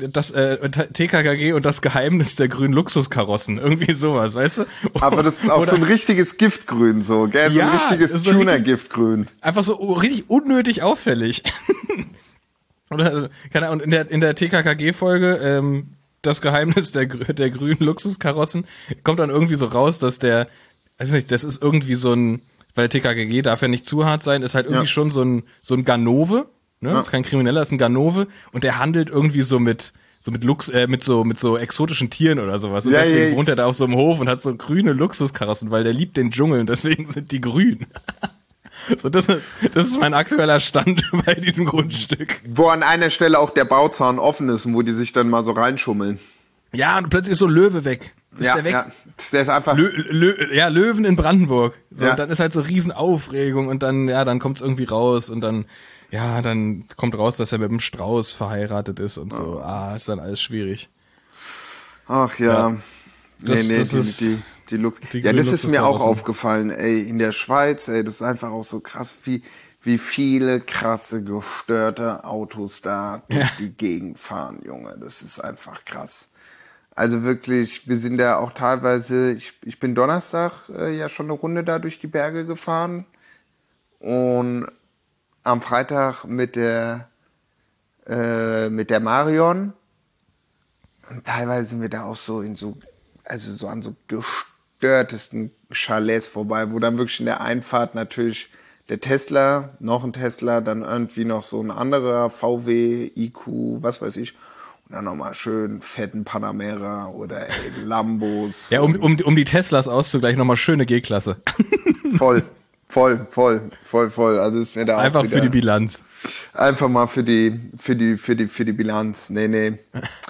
und das Geheimnis der grünen Luxuskarossen. Irgendwie sowas, weißt du? Aber das ist auch so ein richtiges Giftgrün, so, gell? So ein richtiges Tuner-Giftgrün. Einfach so richtig unnötig auffällig. Oder, keine Ahnung, in der TKKG-Folge, das Geheimnis der grünen Luxuskarossen, kommt dann irgendwie so raus, dass weiß nicht, das ist irgendwie so ein, weil TKKG darf ja nicht zu hart sein, ist halt irgendwie schon so ein Ganove, ne? Das ist kein Krimineller, ist ein Ganove und der handelt irgendwie so mit so mit so exotischen Tieren oder sowas. Und Ja, deswegen ja. wohnt er da auf so einem Hof und hat so grüne Luxuskarossen, weil der liebt den Dschungel und deswegen sind die grün. So, das ist mein aktueller Stand bei diesem Grundstück. Wo an einer Stelle auch der Bauzaun offen ist und wo die sich dann mal so reinschummeln. Ja, und plötzlich ist so ein Löwe weg. Ist der weg? Ja. Der ist einfach. Löwen in Brandenburg. So, Ja. und dann ist halt so Riesenaufregung und dann kommt's irgendwie raus und dann kommt raus, dass er mit einem Strauß verheiratet ist und so. Ist dann alles schwierig. Ach ja. Das ist Die Lux. die Ja, das ist mir auch Luxuskarossen. aufgefallen, ey, in der Schweiz, ey, das ist einfach auch so krass, wie viele krasse, gestörte Autos da durch die Gegend fahren, Junge. Das ist einfach krass. Also wirklich, wir sind da auch teilweise, ich bin Donnerstag ja schon eine Runde da durch die Berge gefahren und am Freitag mit der Marion. Und teilweise sind wir da auch so an so gestörtesten Chalets vorbei, wo dann wirklich in der Einfahrt natürlich der Tesla, noch ein Tesla, dann irgendwie noch so ein anderer VW, IQ, was weiß ich. Und dann nochmal schön fetten Panamera oder Lambos. Ja, um die Teslas auszugleichen, nochmal schöne G-Klasse. Voll. Also ist mir da Einfach auch wieder, für die Bilanz. einfach mal für die Bilanz. Nee.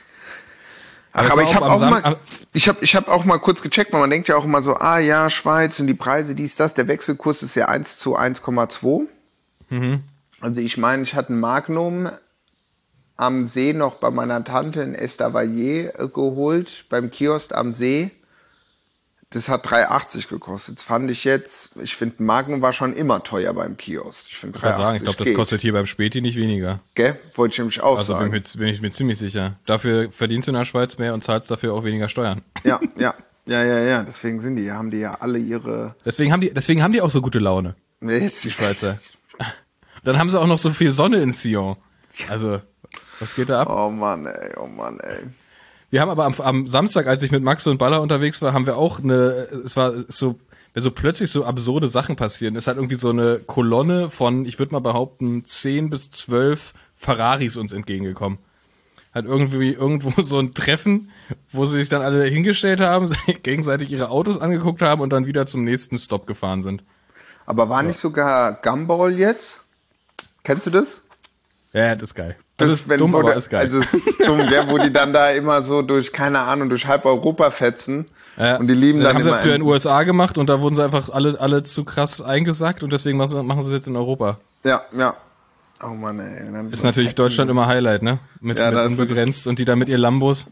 Ach, das aber war ich habe auch auch am mal, ich hab auch mal kurz gecheckt, weil man denkt ja auch immer so, ja, Schweiz und die Preise, dies, das, der Wechselkurs ist ja 1 zu 1,2. Also ich meine, ich hatte ein Magnum am See noch bei meiner Tante in Estavayer geholt, beim Kiosk am See. Das hat 3,80 gekostet. Das fand ich finde Magnum war schon immer teuer beim Kiosk. Ich finde 3,80 Ich glaube, das kostet hier beim Späti nicht weniger. Gell? Wollte ich nämlich auch Also sagen. bin ich mir ziemlich sicher. Dafür verdienst du in der Schweiz mehr und zahlst dafür auch weniger Steuern. Ja. Deswegen haben die ja alle ihre... Deswegen haben die auch so gute Laune, die Schweizer. Dann haben sie auch noch so viel Sonne in Sion. Also, was geht da ab? Oh Mann, ey. Wir haben aber am Samstag, als ich mit Max und Baller unterwegs war, haben wir auch wenn so plötzlich so absurde Sachen passieren, ist halt irgendwie so eine Kolonne von, ich würde mal behaupten, 10 bis 12 Ferraris uns entgegengekommen. Halt irgendwo so ein Treffen, wo sie sich dann alle hingestellt haben, gegenseitig ihre Autos angeguckt haben und dann wieder zum nächsten Stop gefahren sind. Aber war nicht sogar Gumball jetzt? Kennst du das? Ja, das ist geil. Das ist dumm, aber ist geil. Also es ist dumm, gell, wo die dann da immer so durch halb Europa fetzen. Ja, und die lieben dann haben immer... sie früher in den USA gemacht und da wurden sie einfach alle zu krass eingesackt und deswegen machen sie es jetzt in Europa. Ja. Oh Mann, ey. Dann Ist natürlich Deutschland immer Highlight, ne? Mit unbegrenzt und die da mit ihr Lambos.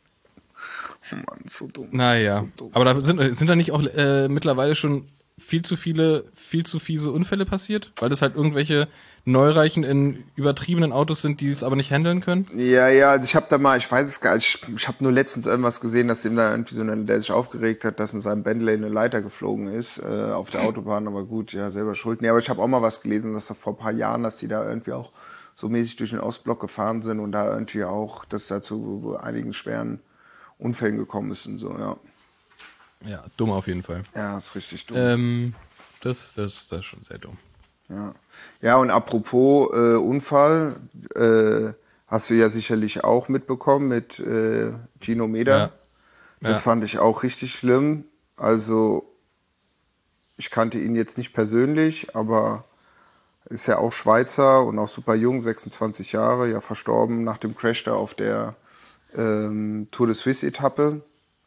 Oh Mann, so dumm. Naja. So dumm. Aber da sind da nicht auch mittlerweile schon viel zu fiese Unfälle passiert? Weil das halt irgendwelche Neureichen in übertriebenen Autos sind, die es aber nicht handeln können? Ja, also ich habe da mal, ich weiß es gar nicht, ich habe nur letztens irgendwas gesehen, dass ihm da irgendwie der sich aufgeregt hat, dass in seinem Bentley eine Leiter geflogen ist auf der Autobahn, aber gut, ja, selber schuld. Nee, aber ich habe auch mal was gelesen, dass da vor ein paar Jahren, dass die da irgendwie auch so mäßig durch den Ostblock gefahren sind und da irgendwie auch, dass da zu einigen schweren Unfällen gekommen ist und so, ja. Ja, dumm auf jeden Fall. Ja, ist richtig dumm. Das ist schon sehr dumm. Ja, und apropos Unfall, hast du ja sicherlich auch mitbekommen mit Gino Meder. Ja. Das fand ich auch richtig schlimm. Also ich kannte ihn jetzt nicht persönlich, aber ist ja auch Schweizer und auch super jung, 26 Jahre, ja verstorben nach dem Crash da auf der Tour de Suisse-Etappe.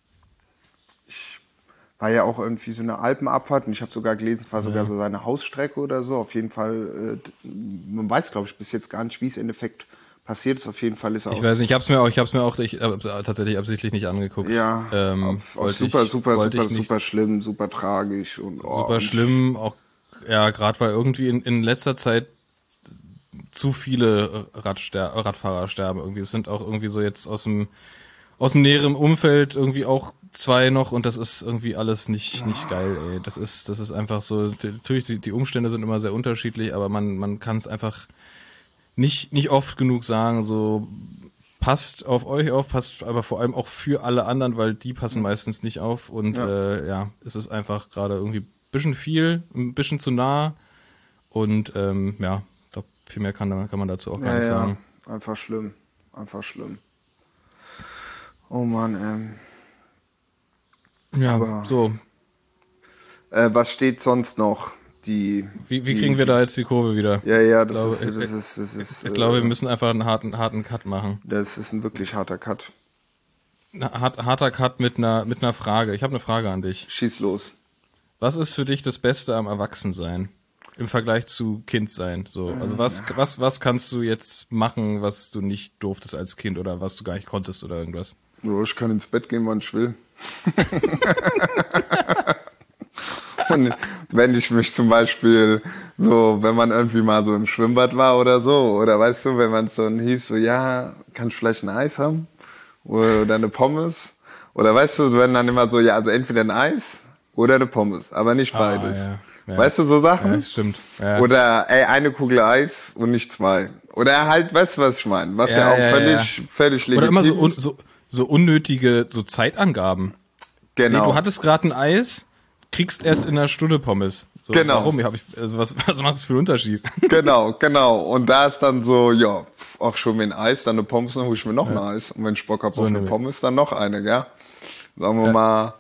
War ja auch irgendwie so eine Alpenabfahrt und ich habe sogar gelesen, es war sogar so seine Hausstrecke oder so. Auf jeden Fall, man weiß, glaube ich, bis jetzt gar nicht, wie es im Endeffekt passiert ist. Auf jeden Fall ist er Ich weiß nicht, ich hab's mir auch tatsächlich absichtlich nicht angeguckt. Ja, super schlimm, super tragisch und super schlimm, auch ja, gerade weil irgendwie in letzter Zeit zu viele Radfahrer sterben. Irgendwie, es sind auch irgendwie so jetzt aus dem näheren Umfeld irgendwie auch 2 noch und das ist irgendwie alles nicht geil, ey. Das ist einfach so, natürlich die Umstände sind immer sehr unterschiedlich, aber man kann es einfach nicht oft genug sagen, so passt auf euch auf, passt aber vor allem auch für alle anderen, weil die passen meistens nicht auf und es ist einfach gerade irgendwie ein bisschen viel, ein bisschen zu nah und ich glaube, viel mehr kann man dazu auch gar nicht sagen. Einfach schlimm. Oh Mann, Ja, Aber- so. was steht sonst noch? Wie kriegen wir da jetzt die Kurve wieder? Ja, Ich glaube, wir müssen einfach einen harten Cut machen. das ist ein wirklich harter Cut. Ein harter Cut mit einer Frage. Ich habe eine Frage an dich. Schieß los. Was ist für dich das Beste am Erwachsensein im Vergleich zu Kindsein? So, also was kannst du jetzt machen, was du nicht durftest als Kind oder was du gar nicht konntest oder irgendwas? So, ich kann ins Bett gehen, wann ich will. Und wenn ich mich zum Beispiel so, wenn man irgendwie mal so im Schwimmbad war oder so, oder weißt du, wenn man so hieß, so, ja, kannst du vielleicht ein Eis haben? Oder eine Pommes? Oder weißt du, wenn dann immer so, ja, also entweder ein Eis oder eine Pommes, aber nicht beides. Ja. Weißt du, so Sachen? Ja, stimmt. Ja. Oder, eine Kugel Eis und nicht zwei. Oder halt, weißt du, was ich meine? Was ja, auch völlig legitim Oder immer ist. so unnötige so Zeitangaben. Genau. Nee, du hattest gerade ein Eis, kriegst erst in einer Stunde Pommes. So, Genau. Warum? Was macht das für einen Unterschied? Genau. Und da ist dann so, ja, auch schon mir ein Eis, dann eine Pommes, dann hol ich mir noch ein Eis. Und wenn ich Bock hab auf eine Pommes, dann noch eine, gell? Sagen wir mal,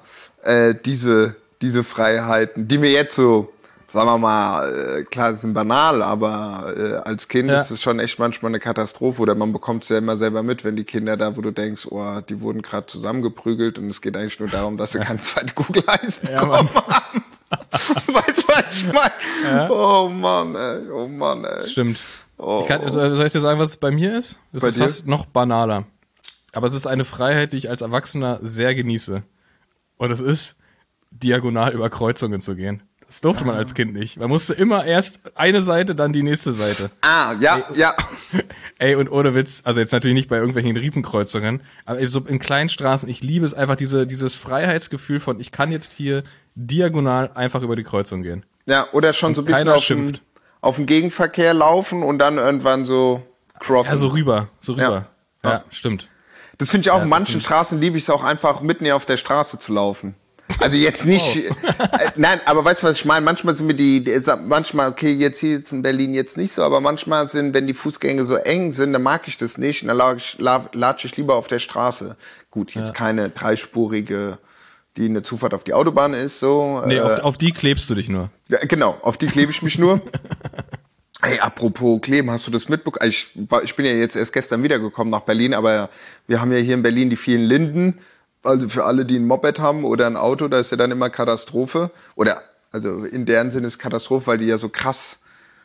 diese Freiheiten, die mir jetzt so, sagen wir mal, klar, sind banal, aber als Kind ist es schon echt manchmal eine Katastrophe. Oder man bekommt es ja immer selber mit, wenn die Kinder da, wo du denkst, oh, die wurden gerade zusammengeprügelt und es geht eigentlich nur darum, dass sie keine zweite Kugel Eis bekommen haben. Weißt du, was ich meine? Ja. Oh Mann, ey. Stimmt. Oh. Soll ich dir sagen, was es bei mir ist? Das Bei ist dir? fast noch banaler. Aber es ist eine Freiheit, die ich als Erwachsener sehr genieße. Und es ist, diagonal über Kreuzungen zu gehen. Das durfte man als Kind nicht. Man musste immer erst eine Seite, dann die nächste Seite. Ja. Ey, und ohne Witz, also jetzt natürlich nicht bei irgendwelchen Riesenkreuzungen, aber so in kleinen Straßen, ich liebe es einfach, dieses Freiheitsgefühl von, ich kann jetzt hier diagonal einfach über die Kreuzung gehen. Ja, oder schon so ein bisschen auf den Gegenverkehr laufen und dann irgendwann so crossen. Ja, so rüber. Ja, stimmt. Das finde ich auch, in manchen Straßen liebe ich es auch einfach, mitten auf der Straße zu laufen. Also jetzt nicht, nein, aber weißt du, was ich meine? Manchmal sind mir manchmal, okay, jetzt in Berlin jetzt nicht so, aber manchmal wenn die Fußgänge so eng sind, dann mag ich das nicht und dann latsche ich lieber auf der Straße. Gut, jetzt keine dreispurige, die eine Zufahrt auf die Autobahn ist, so. Nee, auf die klebst du dich nur. Ja, genau, auf die klebe ich mich nur. Hey, apropos kleben, hast du das mitbekommen? Ich bin ja jetzt erst gestern wiedergekommen nach Berlin, aber wir haben ja hier in Berlin die vielen Linden. Also für alle, die ein Moped haben oder ein Auto, da ist ja dann immer Katastrophe. Oder, also in deren Sinne ist Katastrophe, weil die ja so krass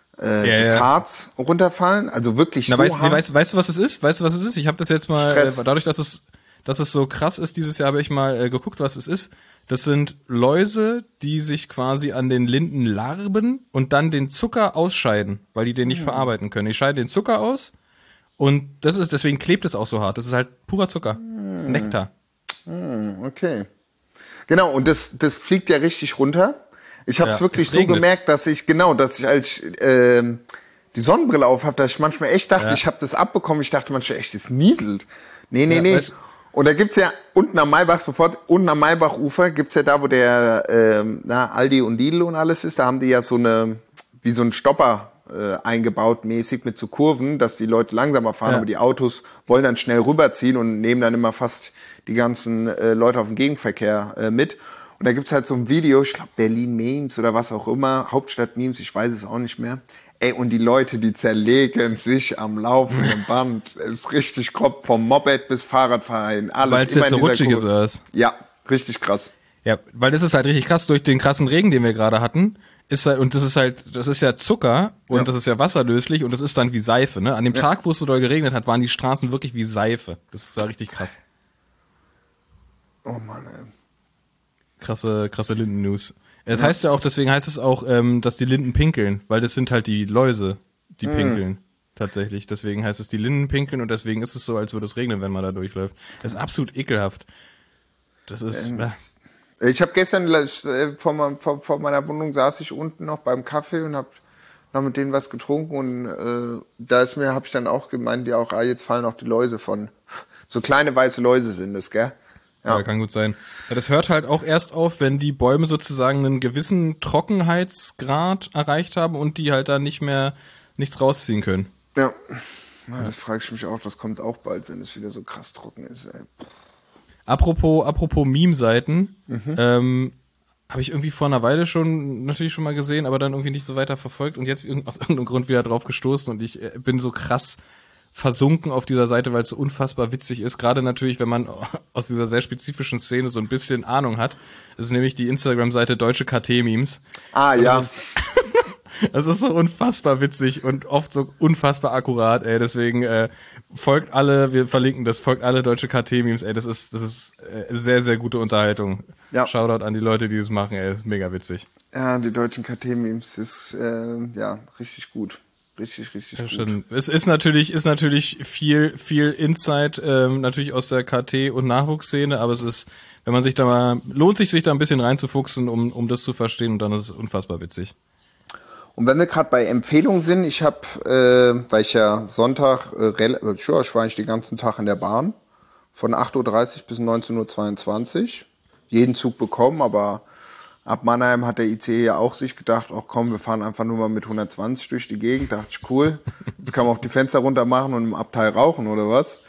das Harz runterfallen. Also wirklich so hart. Weißt du, was es ist? Weißt du, was es ist? Ich habe das jetzt mal, Stress. dadurch, dass es so krass ist, dieses Jahr habe ich mal geguckt, was es ist. Das sind Läuse, die sich quasi an den Linden larben und dann den Zucker ausscheiden, weil die den nicht verarbeiten können. Die scheiden den Zucker aus und deswegen klebt es auch so hart. Das ist halt purer Zucker. Das ist Nektar. Okay. Genau, und das fliegt ja richtig runter. Ich habe es wirklich so gemerkt, dass ich als die Sonnenbrille auf habe, dass ich manchmal echt dachte, ich habe das abbekommen. Ich dachte manchmal echt, es nieselt. Nee. Und da gibt's ja unten am Maybachufer gibt's ja da, wo der Aldi und Lidl und alles ist, da haben die ja so einen Stopper eingebaut mäßig mit so Kurven, dass die Leute langsamer fahren, aber die Autos wollen dann schnell rüberziehen und nehmen dann immer fast die ganzen Leute auf dem Gegenverkehr mit. Und da gibt's halt so ein Video, ich glaube Berlin Memes oder was auch immer, Hauptstadt Memes, ich weiß es auch nicht mehr. Ey, und die Leute, die zerlegen sich am laufenden Band. Es ist richtig grob, vom Moped bis Fahrradverein, alles. Weil es jetzt so rutschig ist, oder was? Ja, richtig krass. Ja, weil das ist halt richtig krass, durch den krassen Regen, den wir gerade hatten, das ist ja Zucker und das ist ja wasserlöslich und das ist dann wie Seife, ne? An dem Tag, wo es so doll geregnet hat, waren die Straßen wirklich wie Seife. Das war richtig krass. Oh Mann, ey. Krasse Linden-News. Es heißt ja auch, deswegen heißt es auch, dass die Linden pinkeln, weil das sind halt die Läuse, die pinkeln. Tatsächlich. Deswegen heißt es, die Linden pinkeln und deswegen ist es so, als würde es regnen, wenn man da durchläuft. Das ist absolut ekelhaft. Das ist... Ich habe gestern vor meiner Wohnung saß ich unten noch beim Kaffee und habe noch mit denen was getrunken und habe ich dann auch gemeint, jetzt fallen auch die Läuse von. So kleine weiße Läuse sind das, gell? Ja, kann gut sein. Ja, das hört halt auch erst auf, wenn die Bäume sozusagen einen gewissen Trockenheitsgrad erreicht haben und die halt dann nicht mehr nichts rausziehen können. Ja, das frage ich mich auch. Das kommt auch bald, wenn es wieder so krass trocken ist. Ey. Apropos Meme-Seiten, habe ich irgendwie vor einer Weile natürlich schon mal gesehen, aber dann irgendwie nicht so weiter verfolgt und jetzt aus irgendeinem Grund wieder drauf gestoßen und ich bin so krass versunken auf dieser Seite, weil es so unfassbar witzig ist. Gerade natürlich, wenn man aus dieser sehr spezifischen Szene so ein bisschen Ahnung hat. Das ist nämlich die Instagram-Seite Deutsche KT-Memes. Ja. Das ist so unfassbar witzig und oft so unfassbar akkurat, ey. Deswegen folgt alle, wir verlinken das, folgt alle Deutsche KT-Memes, ey. Das ist sehr, sehr gute Unterhaltung. Ja. Shoutout an die Leute, die das machen, ey. Das ist mega witzig. Ja, die deutschen KT-Memes ist richtig gut. Richtig gut. Schon. Es ist natürlich viel Insight, natürlich aus der KT- und Nachwuchsszene, aber es ist, wenn man sich da mal, lohnt sich da ein bisschen reinzufuchsen, um das zu verstehen und dann ist es unfassbar witzig. Und wenn wir gerade bei Empfehlungen sind, ich habe, weil ich ja Sonntag, ich war eigentlich den ganzen Tag in der Bahn, von 8.30 Uhr bis 19.22 Uhr, jeden Zug bekommen, aber ab Mannheim hat der ICE ja auch sich gedacht, ach komm, wir fahren einfach nur mal mit 120 durch die Gegend. Dachte ich, cool. Jetzt kann man auch die Fenster runter machen und im Abteil rauchen oder was.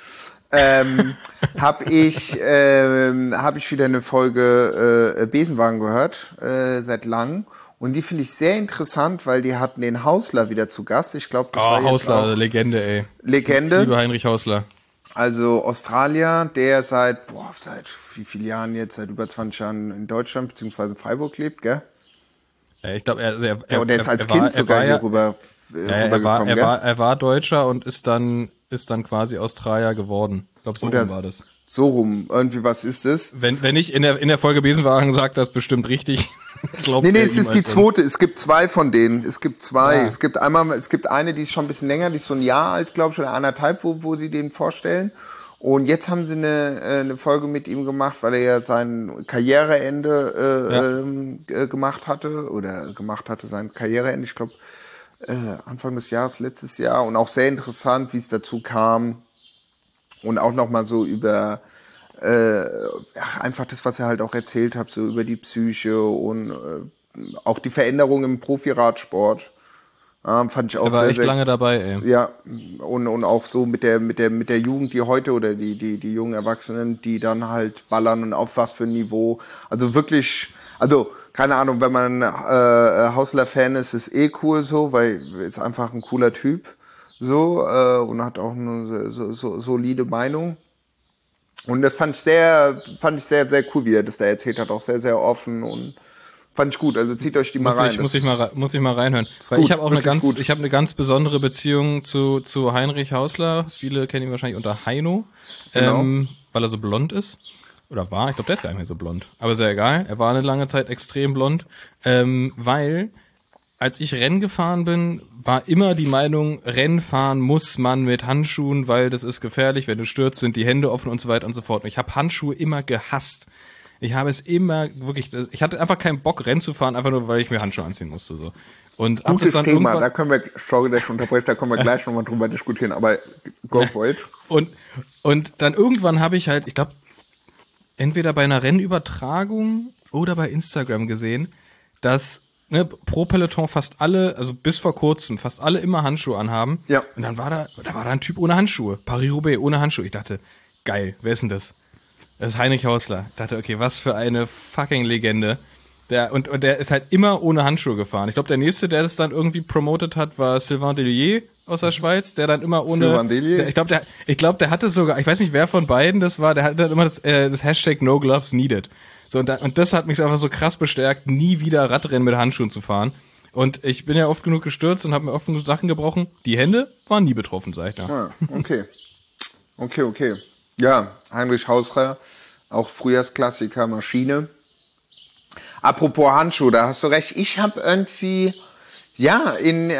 Hab ich wieder eine Folge Besenwagen gehört, seit langem. Und die finde ich sehr interessant, weil die hatten den Hausler wieder zu Gast. Ich glaube, das war Hausler, Legende, ey. Legende. Lieber Heinrich Hausler. Also Australier, der seit wie vielen Jahren jetzt, seit über 20 Jahren in Deutschland bzw. Freiburg lebt, gell? Ja, ich glaube, er ist als Kind sogar hier rübergekommen, gell? Er war Deutscher und ist dann quasi Australier geworden. Ich glaube, so rum war das. So rum. Irgendwie, was ist das? Wenn ich in der Folge Besenwagen sagt, das bestimmt richtig. Nee, es ist die zweite. Es gibt zwei von denen. Es gibt zwei. Ja. Es gibt eine, die ist schon ein bisschen länger, die ist so ein Jahr alt, glaube ich, oder 1,5, wo sie den vorstellen. Und jetzt haben sie eine Folge mit ihm gemacht, weil er ja sein Karriereende gemacht hatte sein Karriereende, ich glaube, Anfang des Jahres, letztes Jahr. Und auch sehr interessant, wie es dazu kam. Und auch nochmal so über einfach das, was er halt auch erzählt hat, so über die Psyche und auch die Veränderung im Profiradsport. Fand ich auch sehr, echt lange dabei, ey. Ja, und auch so mit der Jugend, die heute oder die jungen Erwachsenen, die dann halt ballern und auf was für ein Niveau. Also wirklich, keine Ahnung, wenn man Hausler-Fan ist, ist cool so, weil ist einfach ein cooler Typ so und hat auch eine so solide Meinung. Und das fand ich sehr, sehr cool, wie er das da erzählt hat, auch sehr, sehr offen und fand ich gut. Also zieht euch die mal rein. Muss ich mal reinhören. Weil ich habe auch eine ganz besondere Beziehung zu Heinrich Hausler. Viele kennen ihn wahrscheinlich unter Heino, genau. Weil er so blond ist. Oder war, ich glaube, der ist gar nicht mehr so blond. Aber sehr egal. Er war eine lange Zeit extrem blond, weil als ich Rennen gefahren bin, war immer die Meinung, Rennen fahren muss man mit Handschuhen, weil das ist gefährlich, wenn du stürzt, sind die Hände offen und so weiter und so fort. Und ich habe Handschuhe immer gehasst. Ich habe es immer wirklich, ich hatte einfach keinen Bock, Rennen zu fahren, einfach nur, weil ich mir Handschuhe anziehen musste. So. Und gutes das dann Thema, da können wir, sorry, dass ich unterbreche, da können wir gleich nochmal drüber diskutieren, aber go for it. Und dann irgendwann habe ich halt, ich glaube, entweder bei einer Rennübertragung oder bei Instagram gesehen, dass pro Peloton fast alle, also bis vor kurzem, fast alle immer Handschuhe anhaben. Ja. Und dann war da ein Typ ohne Handschuhe. Paris-Roubaix ohne Handschuhe. Ich dachte, geil, wer ist denn das? Das ist Heinrich Hausler. Ich dachte, okay, was für eine fucking Legende. Und der ist halt immer ohne Handschuhe gefahren. Ich glaube, der nächste, der das dann irgendwie promotet hat, war Sylvain Dellier aus der Schweiz, der dann immer ohne. Sylvain Dellier? Ich glaube, der hatte sogar, ich weiß nicht, wer von beiden das war, der hatte dann immer das Hashtag No Gloves Needed. So, und das hat mich einfach so krass bestärkt, nie wieder Radrennen mit Handschuhen zu fahren. Und ich bin ja oft genug gestürzt und habe mir oft genug Sachen gebrochen. Die Hände waren nie betroffen, sag ich da. Ah, okay. Okay. Ja, Heinrich Hausler, auch Frühjahrsklassiker, Maschine. Apropos Handschuhe, da hast du recht. Ich habe irgendwie, in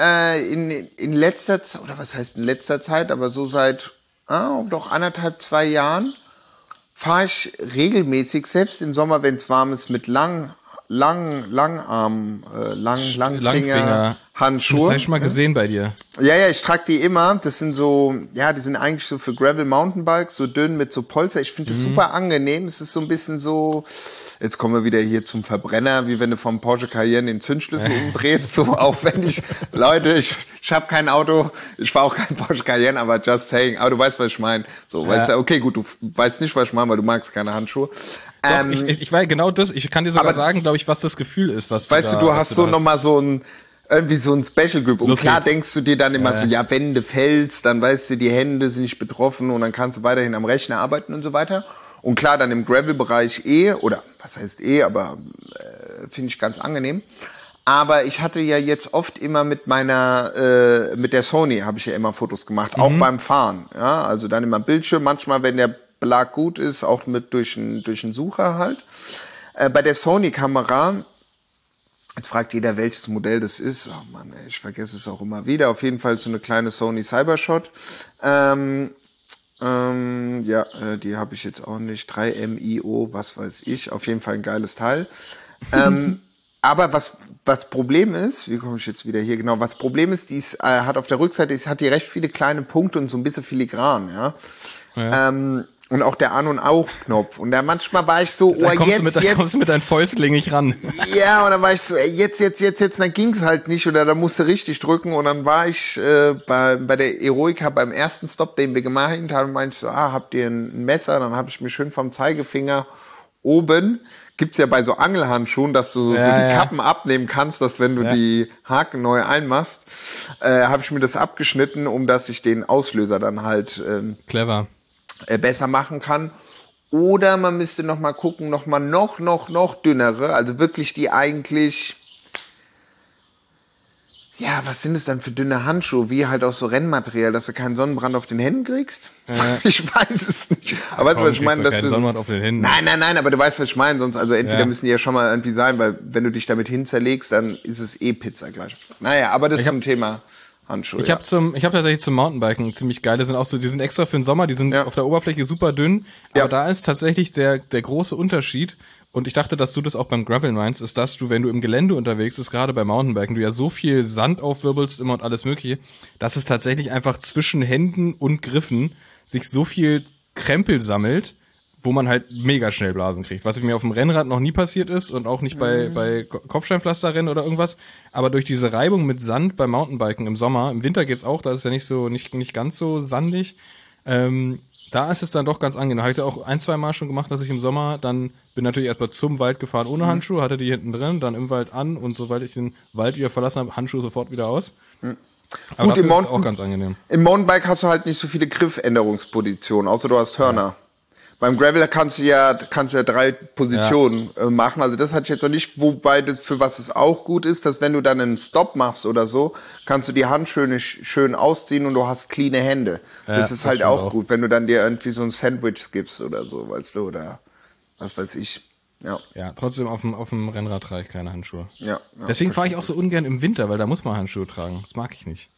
letzter Zeit, oder was heißt in letzter Zeit, aber so seit doch 1,5-2 Jahren, fahre ich regelmäßig, selbst im Sommer, wenn es warm ist, mit Langfinger Handschuhe. Das habe ich schon mal gesehen bei dir. Ja, ich trage die immer. Das sind so, ja, die sind eigentlich so für Gravel Mountainbikes, so dünn mit so Polster. Ich finde das super angenehm. Es ist so ein bisschen so, jetzt kommen wir wieder hier zum Verbrenner, wie wenn du vom Porsche Cayenne den Zündschlüssel umdrehst, so aufwendig. Leute, ich habe kein Auto, ich fahre auch kein Porsche Cayenne, aber just saying. Aber du weißt, was ich meine. So, weißt du, okay, gut, du weißt nicht, was ich meine, weil du magst keine Handschuhe. Doch, ich weiß genau das. Ich kann dir sogar sagen, glaube ich, was das Gefühl ist, was weißt du hast so nochmal so ein irgendwie so ein Special Grip. Und klar denkst du dir dann immer so, ja, wenn du fällst, dann weißt du, die Hände sind nicht betroffen und dann kannst du weiterhin am Rechner arbeiten und so weiter. Und klar, dann im Gravel-Bereich oder was heißt aber finde ich ganz angenehm. Aber ich hatte ja jetzt oft immer mit der Sony habe ich ja immer Fotos gemacht, auch beim Fahren. Ja, also dann immer Bildschirm, manchmal, wenn der Belag gut ist, auch mit durch einen Sucher halt. Bei der Sony-Kamera, jetzt fragt jeder, welches Modell das ist. Oh Mann, ey, ich vergesse es auch immer wieder. Auf jeden Fall so eine kleine Sony Cybershot. Die habe ich jetzt auch nicht. 3MIO, was weiß ich. Auf jeden Fall ein geiles Teil. Aber was Problem ist, wie komme ich jetzt wieder hier genau? Was Problem ist, die hat auf der Rückseite, hat die recht viele kleine Punkte und so ein bisschen filigran, ja. Und auch der An- und Auf-Knopf. Und da manchmal war ich so, kommst du mit deinen Fäustlingen nicht ran. Ja, und dann war ich so, jetzt, dann ging's halt nicht. Oder da musste richtig drücken. Und dann war ich bei der Eroica beim ersten Stop, den wir gemacht haben, meinte ich so, habt ihr ein Messer? Dann habe ich mir schön vom Zeigefinger oben, gibt's ja bei so Angelhandschuhen, dass du so die Kappen abnehmen kannst, dass wenn du die Haken neu einmachst, habe ich mir das abgeschnitten, um dass ich den Auslöser dann halt clever besser machen kann. Oder man müsste noch mal gucken, noch dünnere, also wirklich die eigentlich, ja, was sind es dann für dünne Handschuhe, wie halt aus so Rennmaterial, dass du keinen Sonnenbrand auf den Händen kriegst? Ich weiß es nicht. Aber weißt du, was ich meine? Keinen Sonnenbrand auf den Händen. Nein, aber du weißt, was ich meine, sonst, also entweder müssen die ja schon mal irgendwie sein, weil wenn du dich damit hinzerlegst, dann ist es Pizza gleich. Naja, aber das zum Thema Handschuhe. Ich habe tatsächlich zum Mountainbiken ziemlich geile, die sind extra für den Sommer, die sind auf der Oberfläche super dünn, aber da ist tatsächlich der große Unterschied, und ich dachte, dass du das auch beim Gravel meinst, ist, dass du, wenn du im Gelände unterwegs bist, gerade bei Mountainbiken, du ja so viel Sand aufwirbelst immer und alles mögliche, dass es tatsächlich einfach zwischen Händen und Griffen sich so viel Krempel sammelt, wo man halt mega schnell Blasen kriegt. Was mir auf dem Rennrad noch nie passiert ist und auch nicht bei Kopfsteinpflasterrennen oder irgendwas. Aber durch diese Reibung mit Sand beim Mountainbiken im Sommer, im Winter geht's auch, da ist ja nicht ganz so sandig. Da ist es dann doch ganz angenehm. Habe ich ja auch 1-2 Mal schon gemacht, dass ich im Sommer dann bin natürlich erstmal zum Wald gefahren ohne Handschuhe, hatte die hinten drin, dann im Wald an und sobald ich den Wald wieder verlassen habe, Handschuhe sofort wieder aus. Aber gut, ist es auch ganz angenehm. Im Mountainbike hast du halt nicht so viele Griffänderungspositionen, außer du hast Hörner. Beim Gravel kannst du ja 3 Positionen machen. Also das hatte ich jetzt noch nicht, wobei das für was es auch gut ist, dass wenn du dann einen Stop machst oder so, kannst du die Handschuhe schön ausziehen und du hast cleane Hände. Das ist halt auch gut, wenn du dann dir irgendwie so ein Sandwich gibst oder so, weißt du, oder was weiß ich. Ja, trotzdem auf dem Rennrad trage ich keine Handschuhe. Ja, deswegen fahre ich auch so ungern im Winter, weil da muss man Handschuhe tragen. Das mag ich nicht.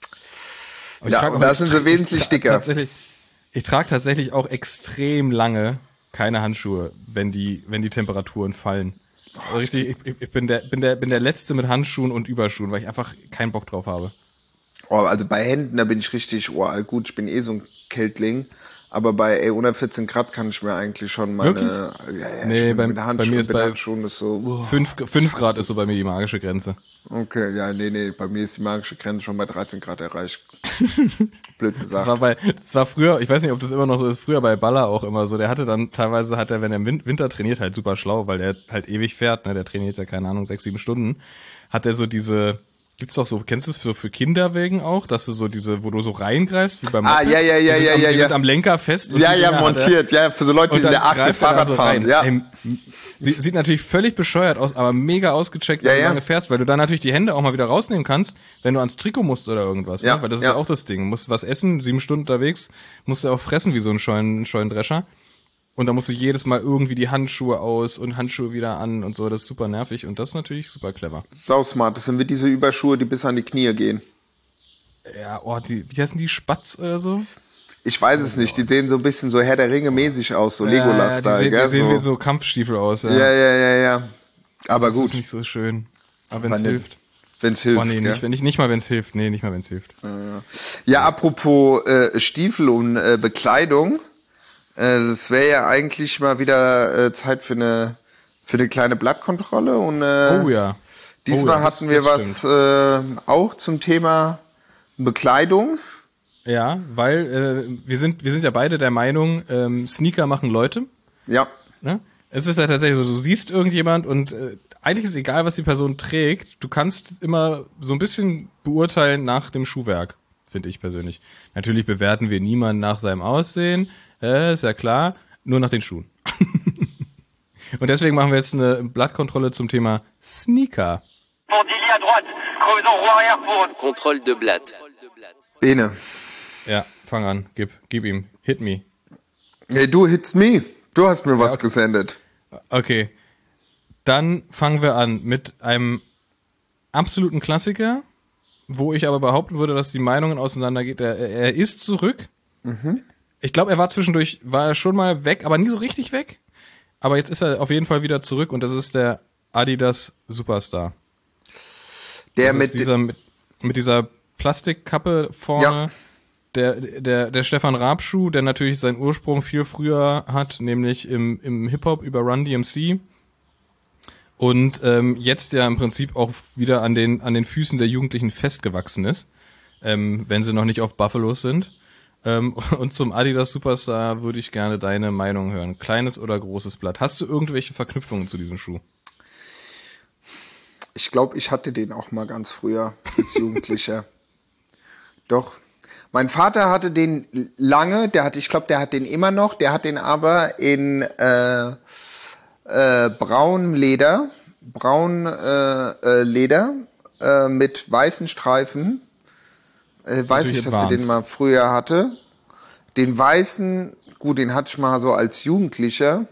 Aber und da sind sie wesentlich dicker. Ich trage tatsächlich auch extrem lange keine Handschuhe, wenn die Temperaturen fallen. Richtig, ich bin der Letzte mit Handschuhen und Überschuhen, weil ich einfach keinen Bock drauf habe. Also bei Händen, da bin ich richtig, gut, ich bin so ein Kältling, aber bei unter 14 Grad kann ich mir eigentlich schon meine, nee, bei mir ist bei Handschuhen ist so 5 Grad ist so bei mir die magische Grenze. Okay, nee, bei mir ist die magische Grenze schon bei 13 Grad erreicht. Blöd gesagt. Das war früher, ich weiß nicht, ob das immer noch so ist, früher bei Baller auch immer so, der hatte dann teilweise, wenn er im Winter trainiert, halt super schlau, weil der halt ewig fährt, ne, der trainiert ja, keine Ahnung, 6-7 Stunden, hat er so gibt's doch so, kennst du es für Kinderwägen auch, dass du so wo du so reingreifst, wie beim Moped? Die sind am Lenker fest. Und montiert, für so Leute, die in der Arktis Fahrrad fahren. Ja. Sieht natürlich völlig bescheuert aus, aber mega ausgecheckt, wenn du lange fährst, weil du dann natürlich die Hände auch mal wieder rausnehmen kannst, wenn du ans Trikot musst oder irgendwas. Ja, ne? Weil das ist ja auch das Ding. Du musst was essen, 7 Stunden unterwegs, musst du auch fressen wie so ein Scheunendrescher. Und da musst du jedes Mal irgendwie die Handschuhe aus und Handschuhe wieder an und so. Das ist super nervig und das ist natürlich super clever. Sau smart. Das sind wie diese Überschuhe, die bis an die Knie gehen. Ja, wie heißen die? Spatz oder so? Ich weiß es nicht. Die sehen so ein bisschen so Herr der Ringe mäßig aus, so Legolas-Style. Die sehen wie so Kampfstiefel aus. Ja. Aber das gut. Das ist nicht so schön. Aber wenn es hilft. Wenn's hilft. Oh nee, nicht mal wenn's hilft. Nee, nicht mal wenn's hilft. Ja, apropos Stiefel und Bekleidung. Das wäre ja eigentlich mal wieder Zeit für eine kleine Blattkontrolle. Und Oh ja. diesmal hatten wir was auch zum Thema Bekleidung. Ja, weil wir sind ja beide der Meinung, Sneaker machen Leute. Ja. Ne? Es ist ja tatsächlich so, du siehst irgendjemand und eigentlich ist egal, was die Person trägt. Du kannst immer so ein bisschen beurteilen nach dem Schuhwerk, finde ich persönlich. Natürlich bewerten wir niemanden nach seinem Aussehen, ist ja klar, nur nach den Schuhen. Und deswegen machen wir jetzt eine Blattkontrolle zum Thema Sneaker. Contrôle de Blatt. Bene. Ja, fang an, gib ihm, hit me. Hey, du hitst me. Du hast mir was okay. gesendet. Okay, dann fangen wir an mit einem absoluten Klassiker, wo ich aber behaupten würde, dass die Meinungen auseinandergehen. Er ist zurück. Ich glaube, er war zwischendurch, war er schon mal weg, aber nie so richtig weg. Aber jetzt ist er auf jeden Fall wieder zurück und das ist der Adidas Superstar. Der das ist mit dieser Plastikkappe vorne. Ja. Der Stefan Raab Schuh, der natürlich seinen Ursprung viel früher hat, nämlich im Hip-Hop über Run DMC. Und jetzt ja im Prinzip auch wieder an den Füßen der Jugendlichen festgewachsen ist, wenn sie noch nicht auf Buffalos sind. Und zum Adidas Superstar würde ich gerne deine Meinung hören. Kleines oder großes Blatt. Hast du irgendwelche Verknüpfungen zu diesem Schuh? Ich glaube, ich hatte den auch mal ganz früher als Jugendlicher. Doch. Mein Vater hatte den lange, ich glaube, der hat den immer noch, der hat den aber in braunem Leder mit weißen Streifen. Weiß ich, dass er den mal früher hatte. Den weißen, gut, den hatte ich mal so als Jugendlicher.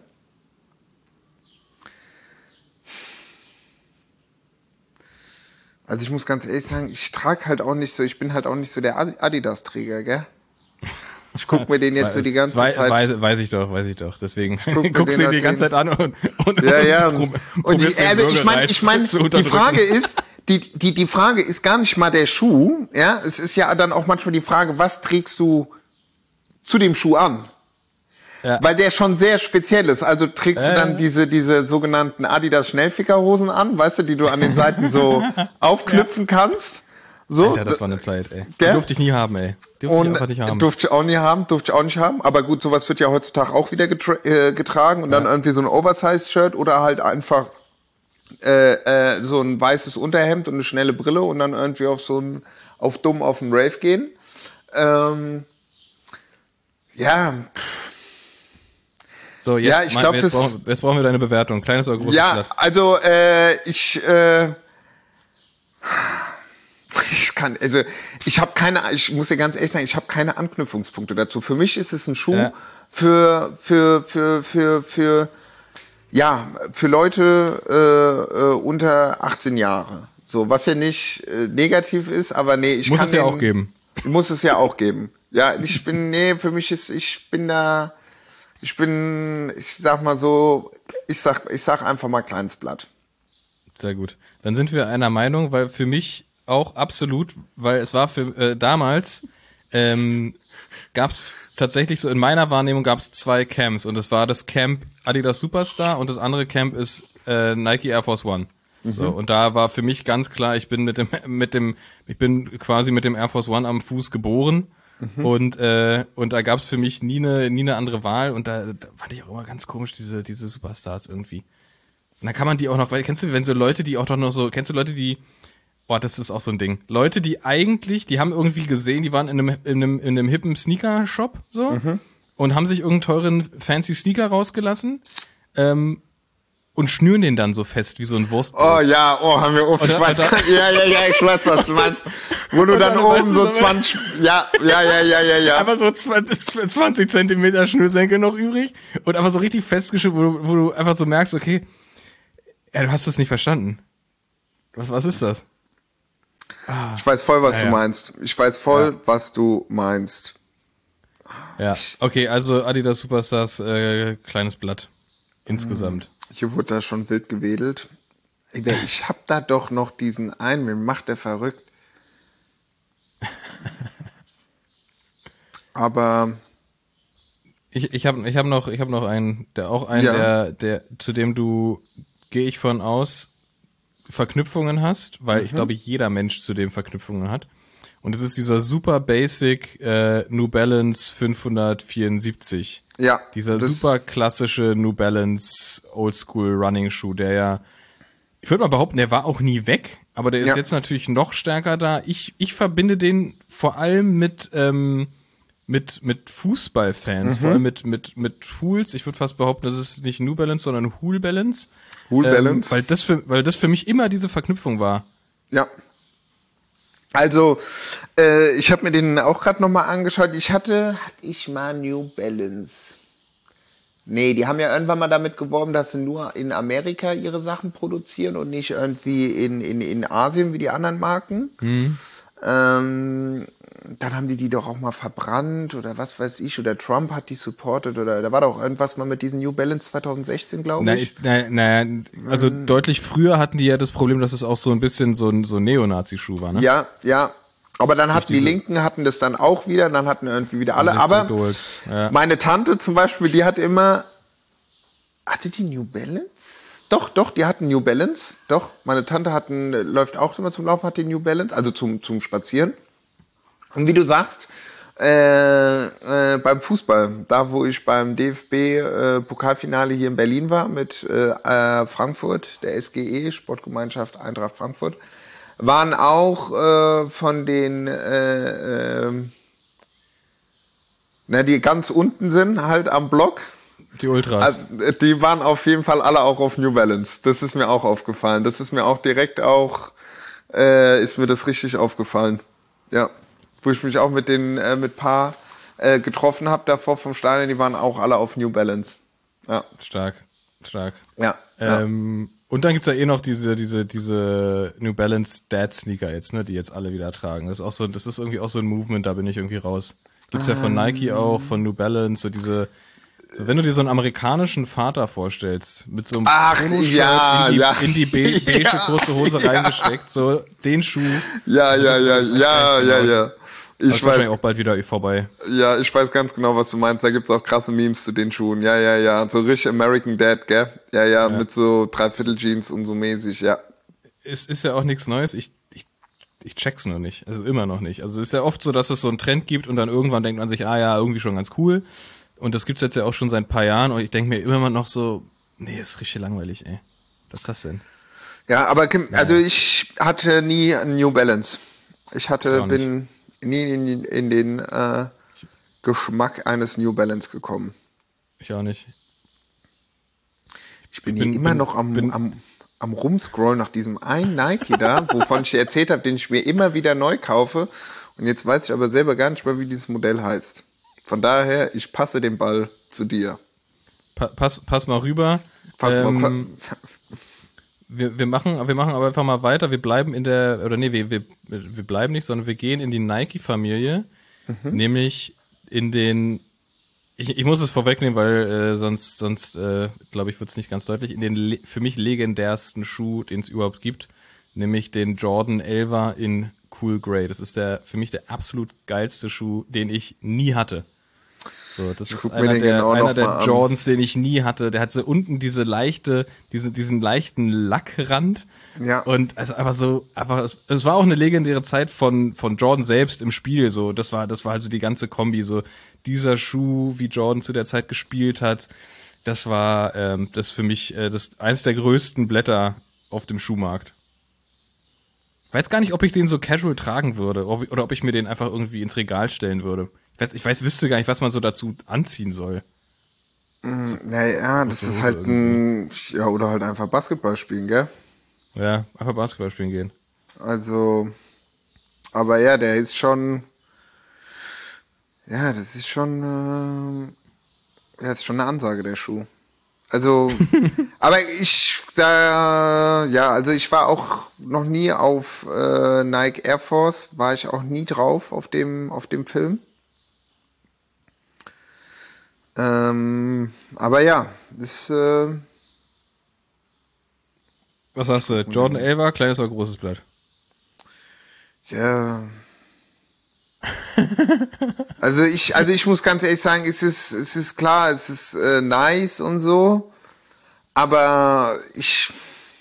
Also ich muss ganz ehrlich sagen, ich trage halt auch nicht so, ich bin halt auch nicht so der Adidas-Träger, gell? Ich guck mir den jetzt so die ganze Zeit. Weiß ich doch. Deswegen guckst du ihn die ganze Zeit an und ja. Und ich meine, die Frage ist, die Frage ist gar nicht mal der Schuh, ja? Es ist ja dann auch manchmal die Frage, was trägst du zu dem Schuh an? Ja. Weil der schon sehr speziell ist. Also trägst du dann diese sogenannten Adidas Schnellfickerhosen an, weißt du, die du an den Seiten so aufknüpfen kannst. So. Alter, das war eine Zeit, ey. Die durfte ich nie haben, ey. Durfte ich auch nicht haben. Aber gut, sowas wird ja heutzutage auch wieder getragen. Und dann irgendwie so ein Oversize-Shirt oder halt einfach so ein weißes Unterhemd und eine schnelle Brille und dann irgendwie auf den Rave gehen. Ja. So, jetzt brauchen wir deine Bewertung. Kleines oder großes Blatt? Ja, also ich muss dir ganz ehrlich sagen, ich habe keine Anknüpfungspunkte dazu. Für mich ist es ein Schuh für Leute unter 18 Jahre. So, was ja nicht negativ ist, aber nee, ich muss es ja auch geben. Muss es ja auch geben. Ja, ich sag mal so, ich sag einfach mal kleines Blatt. Sehr gut. Dann sind wir einer Meinung, weil für mich auch absolut, weil es war für damals gab's tatsächlich so in meiner Wahrnehmung gab's 2 Camps und es war das Camp Adidas Superstar und das andere Camp ist Nike Air Force One. So, und da war für mich ganz klar, ich bin ich bin quasi mit dem Air Force One am Fuß geboren. Und da gab's für mich nie eine andere Wahl und da fand ich auch immer ganz komisch diese Superstars irgendwie. Und dann kann man die auch noch, weil kennst du, wenn so Leute, die auch doch noch so, kennst du Leute, die, das ist auch so ein Ding. Leute, die eigentlich, die haben irgendwie gesehen, die waren in einem hippen Sneaker-Shop so und haben sich irgendeinen teuren fancy Sneaker rausgelassen und schnüren den dann so fest wie so ein Wurstbrot. Haben wir oft. Ich weiß, ich weiß, was du meinst. Wo du dann oben so 20, ja. Einfach so 20 Zentimeter Schnürsenkel noch übrig und einfach so richtig festgeschnürt, wo du einfach so merkst, okay, du hast das nicht verstanden. Was ist das? Ich weiß voll, was du meinst. Was du meinst. Ja, okay, also Adidas Superstars, kleines Blatt. Insgesamt. Hier wurde da schon wild gewedelt. Ich hab da doch noch diesen einen, mir macht der verrückt. Aber Ich hab noch einen, der, zu dem du, gehe ich von aus, Verknüpfungen hast, weil ich glaube, jeder Mensch zu dem Verknüpfungen hat. Und es ist dieser super basic New Balance 574. ja, Dieser das- super klassische New Balance Oldschool Running Schuh, der ja, ich würde mal behaupten, der war auch nie weg, aber der ist Ja. jetzt natürlich noch stärker da. Ich verbinde den vor allem mit Fußballfans, vor allem mit Hools. Ich würde fast behaupten, das ist nicht New Balance, sondern Hool Balance. Hool Balance. Weil das für mich immer diese Verknüpfung war. Ja. Also, ich habe mir den auch gerade nochmal angeschaut. Hatte ich mal New Balance? Nee, die haben ja irgendwann mal damit geworben, dass sie nur in Amerika ihre Sachen produzieren und nicht irgendwie in Asien wie die anderen Marken. Dann haben die doch auch mal verbrannt oder was weiß ich, oder Trump hat die supported oder da war doch irgendwas mal mit diesen New Balance 2016, glaube ich. Also deutlich früher hatten die ja das Problem, dass es auch so ein bisschen so ein Neonazi-Schuh war, ne? Ja. Aber dann hatten die diese- Linken hatten das dann auch wieder, dann hatten irgendwie wieder alle. Haben sich Aber zurückgeholt. Ja. meine Tante zum Beispiel, die hat immer, hatte die New Balance? Doch, die hatten New Balance. Doch, meine Tante läuft auch immer zum Laufen, hat die New Balance, also zum Spazieren. Und wie du sagst, beim Fußball, da wo ich beim DFB Pokalfinale hier in Berlin war mit Frankfurt, der SGE, Sportgemeinschaft Eintracht Frankfurt, waren auch von den, die ganz unten sind, halt am Block. Die Ultras. Also, die waren auf jeden Fall alle auch auf New Balance. Das ist mir auch aufgefallen. Das ist mir auch direkt ist mir das richtig aufgefallen. Ja. Wo ich mich auch mit paar getroffen habe davor vom Stadion, die waren auch alle auf New Balance. Ja. Stark. Ja. Und dann gibt's ja noch diese New Balance Dad Sneaker jetzt, ne, die jetzt alle wieder tragen. Das ist irgendwie auch so ein Movement, da bin ich irgendwie raus. Gibt's ja von Nike auch, von New Balance, wenn du dir so einen amerikanischen Vater vorstellst, mit so einem Poloshirt ja, ja. in die beige kurze Hose reingesteckt, so den Schuh. Ja. Ich Ich wahrscheinlich weiß, auch bald wieder vorbei. ja, ich weiß ganz genau, was du meinst. Da gibt's auch krasse Memes zu den Schuhen. Ja. So richtig American Dad, gell? Ja, mit so Dreiviertel-Jeans und so mäßig, ja. Es ist ja auch nichts Neues. Ich check's nur nicht. Also immer noch nicht. Also es ist ja oft so, dass es so einen Trend gibt und dann irgendwann denkt man sich, irgendwie schon ganz cool. Und das gibt's jetzt ja auch schon seit ein paar Jahren und ich denke mir immer noch so, nee, ist richtig langweilig, ey. Was ist das denn? Ja, aber Kim, also ich hatte nie einen New Balance. Ich bin nie in den Geschmack eines New Balance gekommen. Ich auch nicht. Ich bin hier immer noch am Rumscrollen nach diesem einen Nike da, wovon ich dir erzählt habe, den ich mir immer wieder neu kaufe. Und jetzt weiß ich aber selber gar nicht mehr, wie dieses Modell heißt. Von daher, ich passe den Ball zu dir. Pass mal rüber. Wir machen aber einfach mal weiter. Wir bleiben wir bleiben nicht, sondern wir gehen in die Nike-Familie, nämlich in den, ich muss es vorwegnehmen, weil sonst glaube ich, wird es nicht ganz deutlich, in den für mich legendärsten Schuh, den es überhaupt gibt, nämlich den Jordan 11er in Cool Grey. Das ist für mich der absolut geilste Schuh, den ich nie hatte. So, das ist einer der Jordans, den ich nie hatte. Der hat so unten diesen leichten Lackrand. Ja. Und es einfach es war auch eine legendäre Zeit von Jordan selbst im Spiel. So, das war halt so die ganze Kombi. So, dieser Schuh, wie Jordan zu der Zeit gespielt hat, das war das für mich eines der größten Blätter auf dem Schuhmarkt. Weiß gar nicht, ob ich den so casual tragen würde oder ob ich mir den einfach irgendwie ins Regal stellen würde. Wüsste gar nicht, was man so dazu anziehen soll. Naja, das ist halt oder halt einfach Basketball spielen, gell? Ja, einfach Basketball spielen gehen. Also, aber ja, der ist schon, das ist schon eine Ansage, der Schuh. Also, aber ich war auch noch nie auf Nike Air Force, war ich auch nie drauf auf dem Film. Aber ja, das Und Was sagst du? Jordan 11er, kleines oder großes Blatt? Ja. Also ich muss ganz ehrlich sagen, es ist klar, es ist nice und so, aber ich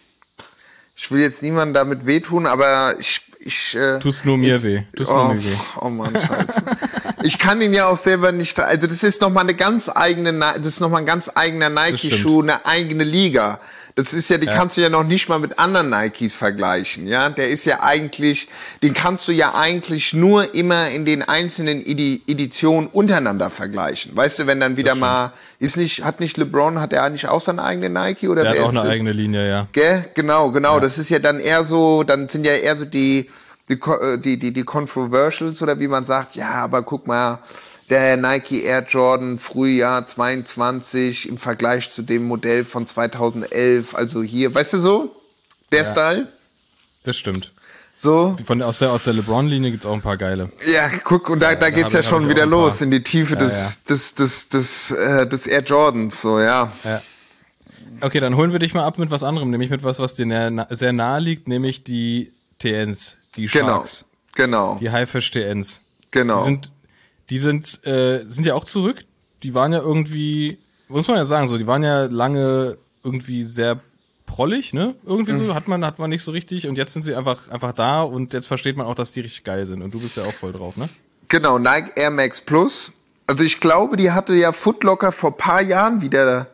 will jetzt niemandem damit wehtun, aber ich Tust nur mir weh. Oh Mann, scheiße. Ich kann ihn ja auch selber nicht, also das ist nochmal ein ganz eigener Nike-Schuh, eine eigene Liga. Das ist ja, die kannst du ja noch nicht mal mit anderen Nikes vergleichen, ja. Der ist ja eigentlich, den kannst du ja eigentlich nur immer in den einzelnen Editionen untereinander vergleichen. Weißt du, wenn dann wieder mal, hat nicht LeBron, hat er eigentlich auch seine eigene Nike oder der wer hat auch ist eine das? eigene Linie, ja. Gell? Genau. Ja. Das ist ja dann eher so, dann sind ja eher so die Controversials oder wie man sagt, ja, aber guck mal, der Nike Air Jordan Frühjahr 22 im Vergleich zu dem Modell von 2011, also hier, weißt du so? Der Style? Das stimmt. So? Aus der LeBron-Linie gibt's auch ein paar geile. Ja, guck, und da geht's ja schon wieder los in die Tiefe des Air Jordans, so, ja. Okay, dann holen wir dich mal ab mit was anderem, nämlich mit was dir sehr nahe liegt, nämlich die TNs, die Sharks. Genau. Die Haifisch TNs. Genau. Die sind ja auch zurück. Die waren ja irgendwie, muss man ja sagen, so, die waren ja lange irgendwie sehr prollig, ne? Irgendwie so, hat man nicht so richtig, und jetzt sind sie einfach da, und jetzt versteht man auch, dass die richtig geil sind, und du bist ja auch voll drauf, ne? Genau, Nike Air Max Plus. Also ich glaube, die hatte ja Foot Locker vor ein paar Jahren wieder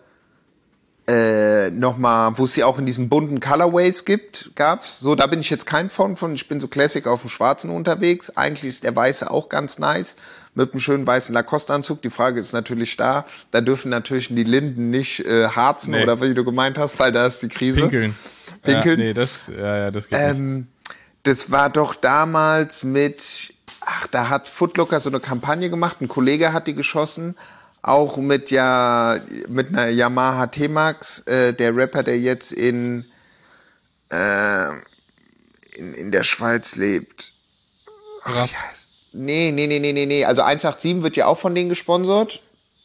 nochmal, wo es die auch in diesen bunten Colorways gab's. So, da bin ich jetzt kein von. Ich bin so Classic auf dem Schwarzen unterwegs. Eigentlich ist der Weiße auch ganz nice, mit einem schönen weißen Lacoste-Anzug. Die Frage ist natürlich da dürfen natürlich die Linden nicht harzen, oder wie du gemeint hast, weil da ist die Krise. Pinkeln. Ja, nee, das geht nicht. Das war doch damals da hat Foot Locker so eine Kampagne gemacht, ein Kollege hat die geschossen, auch mit einer Yamaha T-Max, der Rapper, der jetzt in der Schweiz lebt. Raff. Nee. Also 187 wird ja auch von denen gesponsert.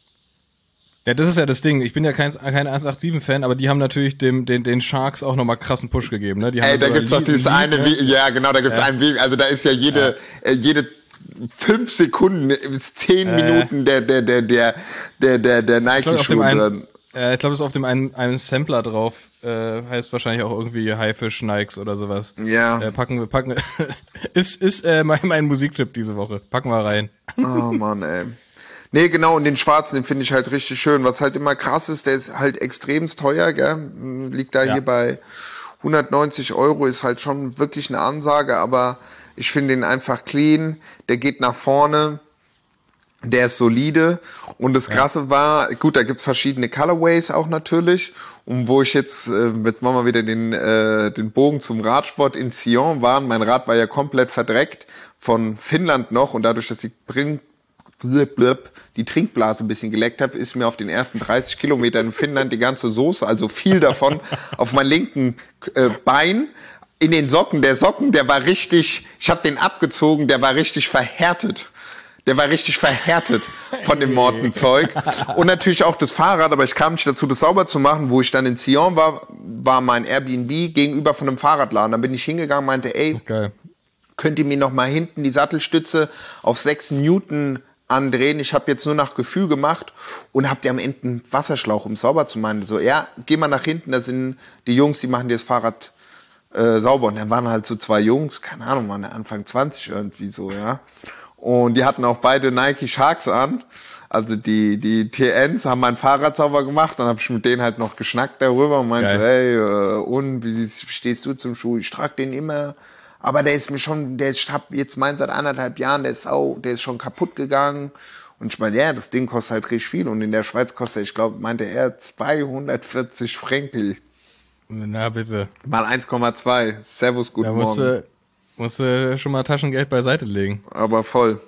Ja, das ist ja das Ding. Ich bin ja kein 187-Fan, aber die haben natürlich den Sharks auch nochmal krassen Push gegeben, ne? Die haben da gibt's doch dieses eine, ja genau, da gibt's einen Weg, also da ist ja jede 5 Sekunden bis 10 Minuten der Nike-Schuh drin. Ich glaube, das ist auf dem einen Sampler drauf. Heißt wahrscheinlich auch irgendwie Haifisch Nikes oder sowas. Ja. Packen ist mein Musiktipp diese Woche. Packen wir rein. Oh Mann, ey. Nee, genau, und den Schwarzen, den finde ich halt richtig schön. Was halt immer krass ist, der ist halt extremst teuer, gell? Liegt da hier bei 190 €, ist halt schon wirklich eine Ansage, aber ich finde ihn einfach clean, der geht nach vorne, der ist solide, und das Krasse war, gut, da gibt's verschiedene Colorways auch natürlich, und wo ich jetzt machen wir wieder den Bogen zum Radsport in Sion war, mein Rad war ja komplett verdreckt von Finnland noch, und dadurch, dass die Trinkblase ein bisschen geleckt habe, ist mir auf den ersten 30 Kilometern in Finnland die ganze Soße, also viel davon, auf meinem linken Bein, in den Socken. Der war richtig, ich habe den abgezogen, der war richtig verhärtet. Von dem Mortenzeug. Und natürlich auch das Fahrrad, aber ich kam nicht dazu, das sauber zu machen. Wo ich dann in Sion war mein Airbnb gegenüber von einem Fahrradladen. Dann bin ich hingegangen, meinte, ey, geil, könnt ihr mir noch mal hinten die Sattelstütze auf 6 Newton andrehen? Ich habe jetzt nur nach Gefühl gemacht, und habt ihr am Ende einen Wasserschlauch, um sauber zu machen? So, ja, geh mal nach hinten, da sind die Jungs, die machen dir das Fahrrad sauber. Und dann waren halt so 2 Jungs, keine Ahnung, waren Anfang 20 irgendwie so, ja. Und die hatten auch beide Nike Sharks an. Also die TNs haben mein Fahrrad sauber gemacht. Dann habe ich mit denen halt noch geschnackt darüber und meinte, hey, und wie stehst du zum Schuh? Ich trage den immer. Aber ich hab jetzt meinen seit 1,5 Jahren, der ist schon kaputt gegangen. Und ich meine, ja, das Ding kostet halt richtig viel. Und in der Schweiz kostet, ich glaube, meinte er 240 Franken. Na bitte. Mal 1,2. Servus, guten Morgen. Musst du schon mal Taschengeld beiseite legen. Aber voll.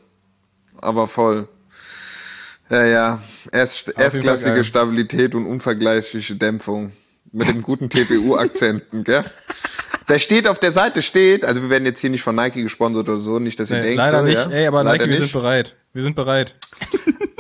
Ja. Erstklassige Stabilität und unvergleichliche Dämpfung. Mit dem guten TPU-Akzenten, gell? Da steht auf der Seite, also wir werden jetzt hier nicht von Nike gesponsert oder so, nicht, dass ihr denkt. Leider so, nicht, ja? ey, aber leider Nike, nicht. wir sind bereit.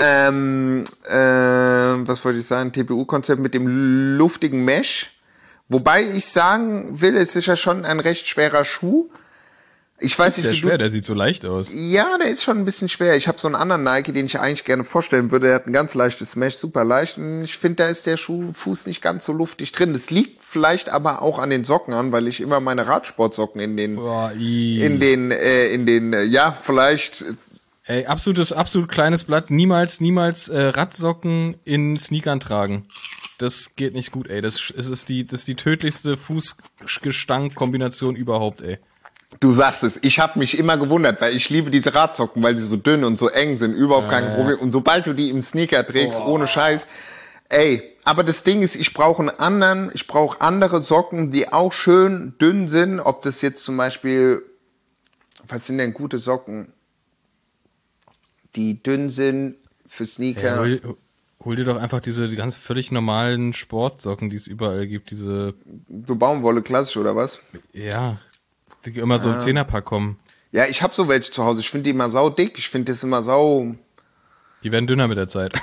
Was wollte ich sagen? TPU-Konzept mit dem luftigen Mesh, Wobei ich sagen will, es ist ja schon ein recht schwerer Schuh. Ich weiß nicht, Der wie ist schwer, der sieht so leicht aus. Ja, der ist schon ein bisschen schwer. Ich habe so einen anderen Nike, den ich eigentlich gerne vorstellen würde. Der hat ein ganz leichtes Mesh, super leicht. Und ich finde, da ist der Fuß nicht ganz so luftig drin. Das liegt vielleicht aber auch an den Socken an, weil ich immer meine Radsportsocken vielleicht. Ey, absolut kleines Blatt. Niemals Radsocken in Sneakern tragen. Das geht nicht gut, ey. Das ist die tödlichste Fußgestank-Kombination überhaupt, ey. Du sagst es, ich habe mich immer gewundert, weil ich liebe diese Radsocken, weil die so dünn und so eng sind, überhaupt kein Problem. Und sobald du die im Sneaker trägst, ohne Scheiß, ey, aber das Ding ist, ich brauche andere Socken, die auch schön dünn sind, ob das jetzt zum Beispiel, was sind denn gute Socken, die dünn sind für Sneaker? Ey, hol dir doch einfach die ganz völlig normalen Sportsocken, die es überall gibt, diese... So Baumwolle klassisch oder was? Ja, die immer so im 10er-Pack kommen. Ja, ich habe so welche zu Hause. Ich finde die immer sau dick. Ich finde das immer sau... Die werden dünner mit der Zeit.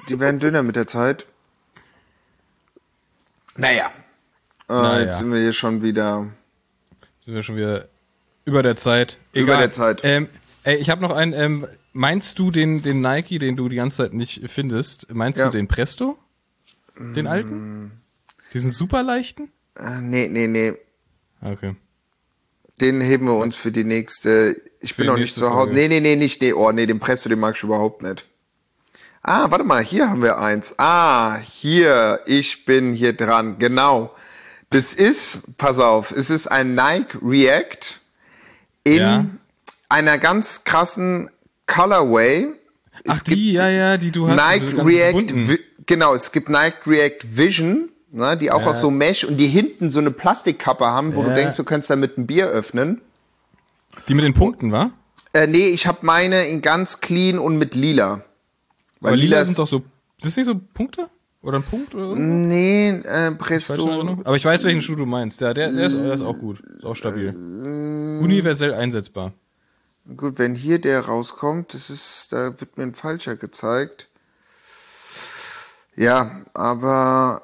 Naja. Jetzt sind wir hier schon wieder... Über der Zeit. Egal. Über der Zeit. Ey, ich habe noch einen... meinst du den Nike, den du die ganze Zeit nicht findest, meinst du den Presto? Den alten? Diesen super leichten? Nee. Okay. Den heben wir uns für die nächste. Ich bin noch nicht zu Hause. Nee, nicht. Nee, den Presto, den mag ich überhaupt nicht. Ah, warte mal, hier haben wir eins. Hier, ich bin hier dran. Genau. Das ist, pass auf, es ist ein Nike React in einer ganz krassen Colorway. Die du hast. Nike React, genau, es gibt Nike React Vision. Ne, die auch aus so Mesh und die hinten so eine Plastikkappe haben, wo du denkst, du könntest damit ein Bier öffnen. Die mit den Punkten, wa? Nee, ich habe meine in ganz clean und mit lila. Weil aber lila sind doch so, ist das nicht so Punkte? Oder ein Punkt? Oder nee, Presto. Aber ich weiß, welchen Schuh du meinst. Ja, der ist auch gut. Ist auch stabil. Universell einsetzbar. Gut, wenn hier der rauskommt, da wird mir ein falscher gezeigt. Ja, aber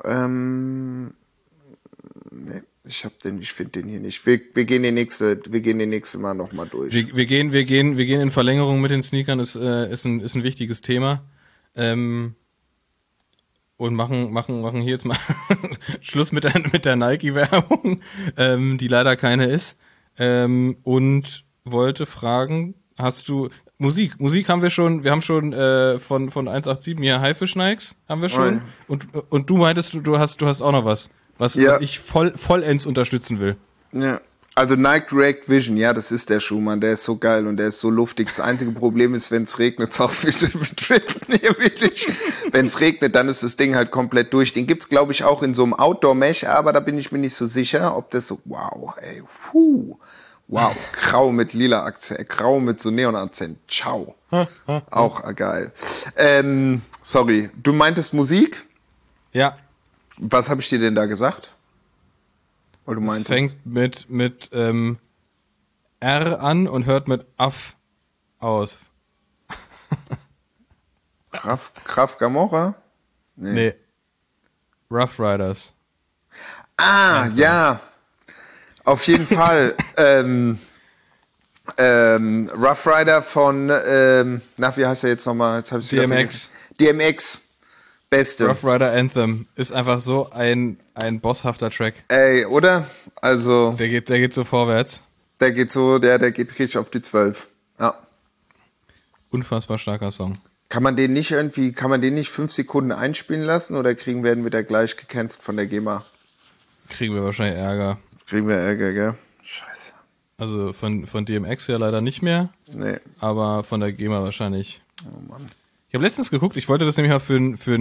nee, ich finde den hier nicht. Wir gehen die nächste Mal nochmal durch. Wir gehen in Verlängerung mit den Sneakern, ist ein wichtiges Thema. Und machen hier jetzt mal Schluss mit der Nike-Werbung, die leider keine ist. Und wollte fragen, hast du Musik haben wir schon, von 187 hier Haifisch Nikes haben wir schon. Und du meintest, du hast auch noch was ich vollends unterstützen will. Ja. Also Nike React Vision, ja, das ist der Schuh, Mann, der ist so geil und der ist so luftig. Das einzige Problem ist, wenn es regnet, auch wir driften hier wirklich. Wenn es regnet, dann ist das Ding halt komplett durch. Den gibt's, glaube ich, auch in so einem Outdoor-Mesh, aber da bin ich mir nicht so sicher, ob das so, wow, ey, wow, grau mit lila Akzent, grau mit so Neon-Akzent, ciao. Auch geil. Sorry, du meintest Musik? Ja. Was habe ich dir denn da gesagt? Oder du meintest? Es fängt mit R an und hört mit Aff aus. Graf Gamora? Nee. Rough Riders. Ja. Auf jeden Fall. Rough Rider von, wie heißt er jetzt nochmal? DMX. DMX. Beste. Rough Rider Anthem ist einfach so ein bosshafter Track. Ey, oder? Also. Der geht so vorwärts. Der geht richtig auf die 12. Ja. Unfassbar starker Song. Kann man den nicht 5 Sekunden einspielen lassen oder werden wir da gleich gecancelt von der GEMA? Kriegen wir wahrscheinlich Ärger. Gell? Scheiße. Also von DMX ja leider nicht mehr. Nee. Aber von der GEMA wahrscheinlich. Oh Mann. Ich habe letztens geguckt, ich wollte das nämlich mal für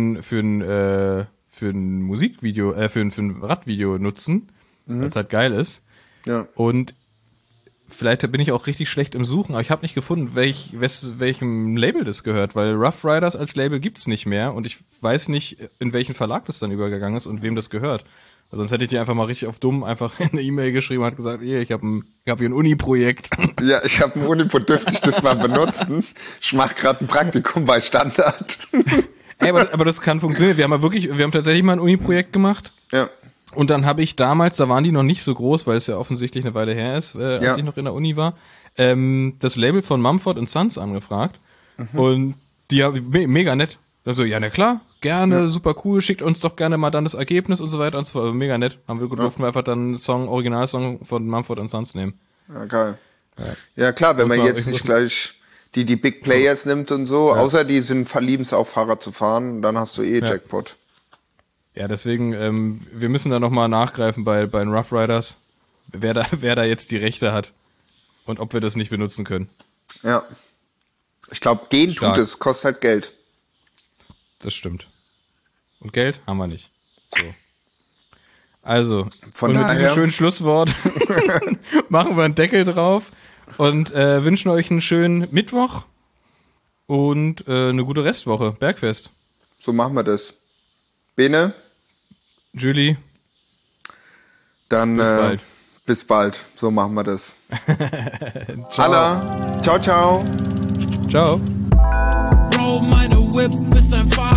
ein Musikvideo, für ein Radvideo nutzen, weil es halt geil ist. Ja. Und vielleicht bin ich auch richtig schlecht im Suchen, aber ich habe nicht gefunden, welchem Label das gehört, weil Rough Riders als Label gibt's nicht mehr und ich weiß nicht, in welchen Verlag das dann übergegangen ist und wem das gehört. Also sonst hätte ich dir einfach mal richtig auf dumm einfach eine E-Mail geschrieben und hat gesagt, ich hab hier ein Uni-Projekt. Ja, ich habe ein Uni-Projekt, dürfte ich das mal benutzen? Ich mache gerade ein Praktikum bei Standard. Ey, aber das kann funktionieren. Wir haben tatsächlich mal ein Uni-Projekt gemacht. Ja. Und dann habe ich damals, da waren die noch nicht so groß, weil es ja offensichtlich eine Weile her ist, als ich noch in der Uni war, das Label von Mumford & Sons angefragt. Und die haben mega nett. Also, ja, na klar, gerne, super cool, schickt uns doch gerne mal dann das Ergebnis und so weiter und so fort. Also, mega nett. Durften wir einfach dann einen Originalsong von Mumford & Sons nehmen. Ja, geil. Ja, klar, wenn man jetzt nicht gleich die Big Players nimmt und so, außer die verlieben es auch, Fahrrad zu fahren, dann hast du Jackpot. Ja, deswegen, wir müssen da nochmal nachgreifen bei den Rough Riders, wer da jetzt die Rechte hat und ob wir das nicht benutzen können. Ja. Ich glaube, gehen tut es, kostet halt Geld. Das stimmt. Und Geld haben wir nicht. So. Also, von mit diesem schönen Schlusswort machen wir einen Deckel drauf und wünschen euch einen schönen Mittwoch und eine gute Restwoche. Bergfest. So machen wir das. Bene? Julie? Dann bis bald. So machen wir das. Ciao. Ciao, ciao. Ciao. Bro, meine Whip ist ein Fahrrad.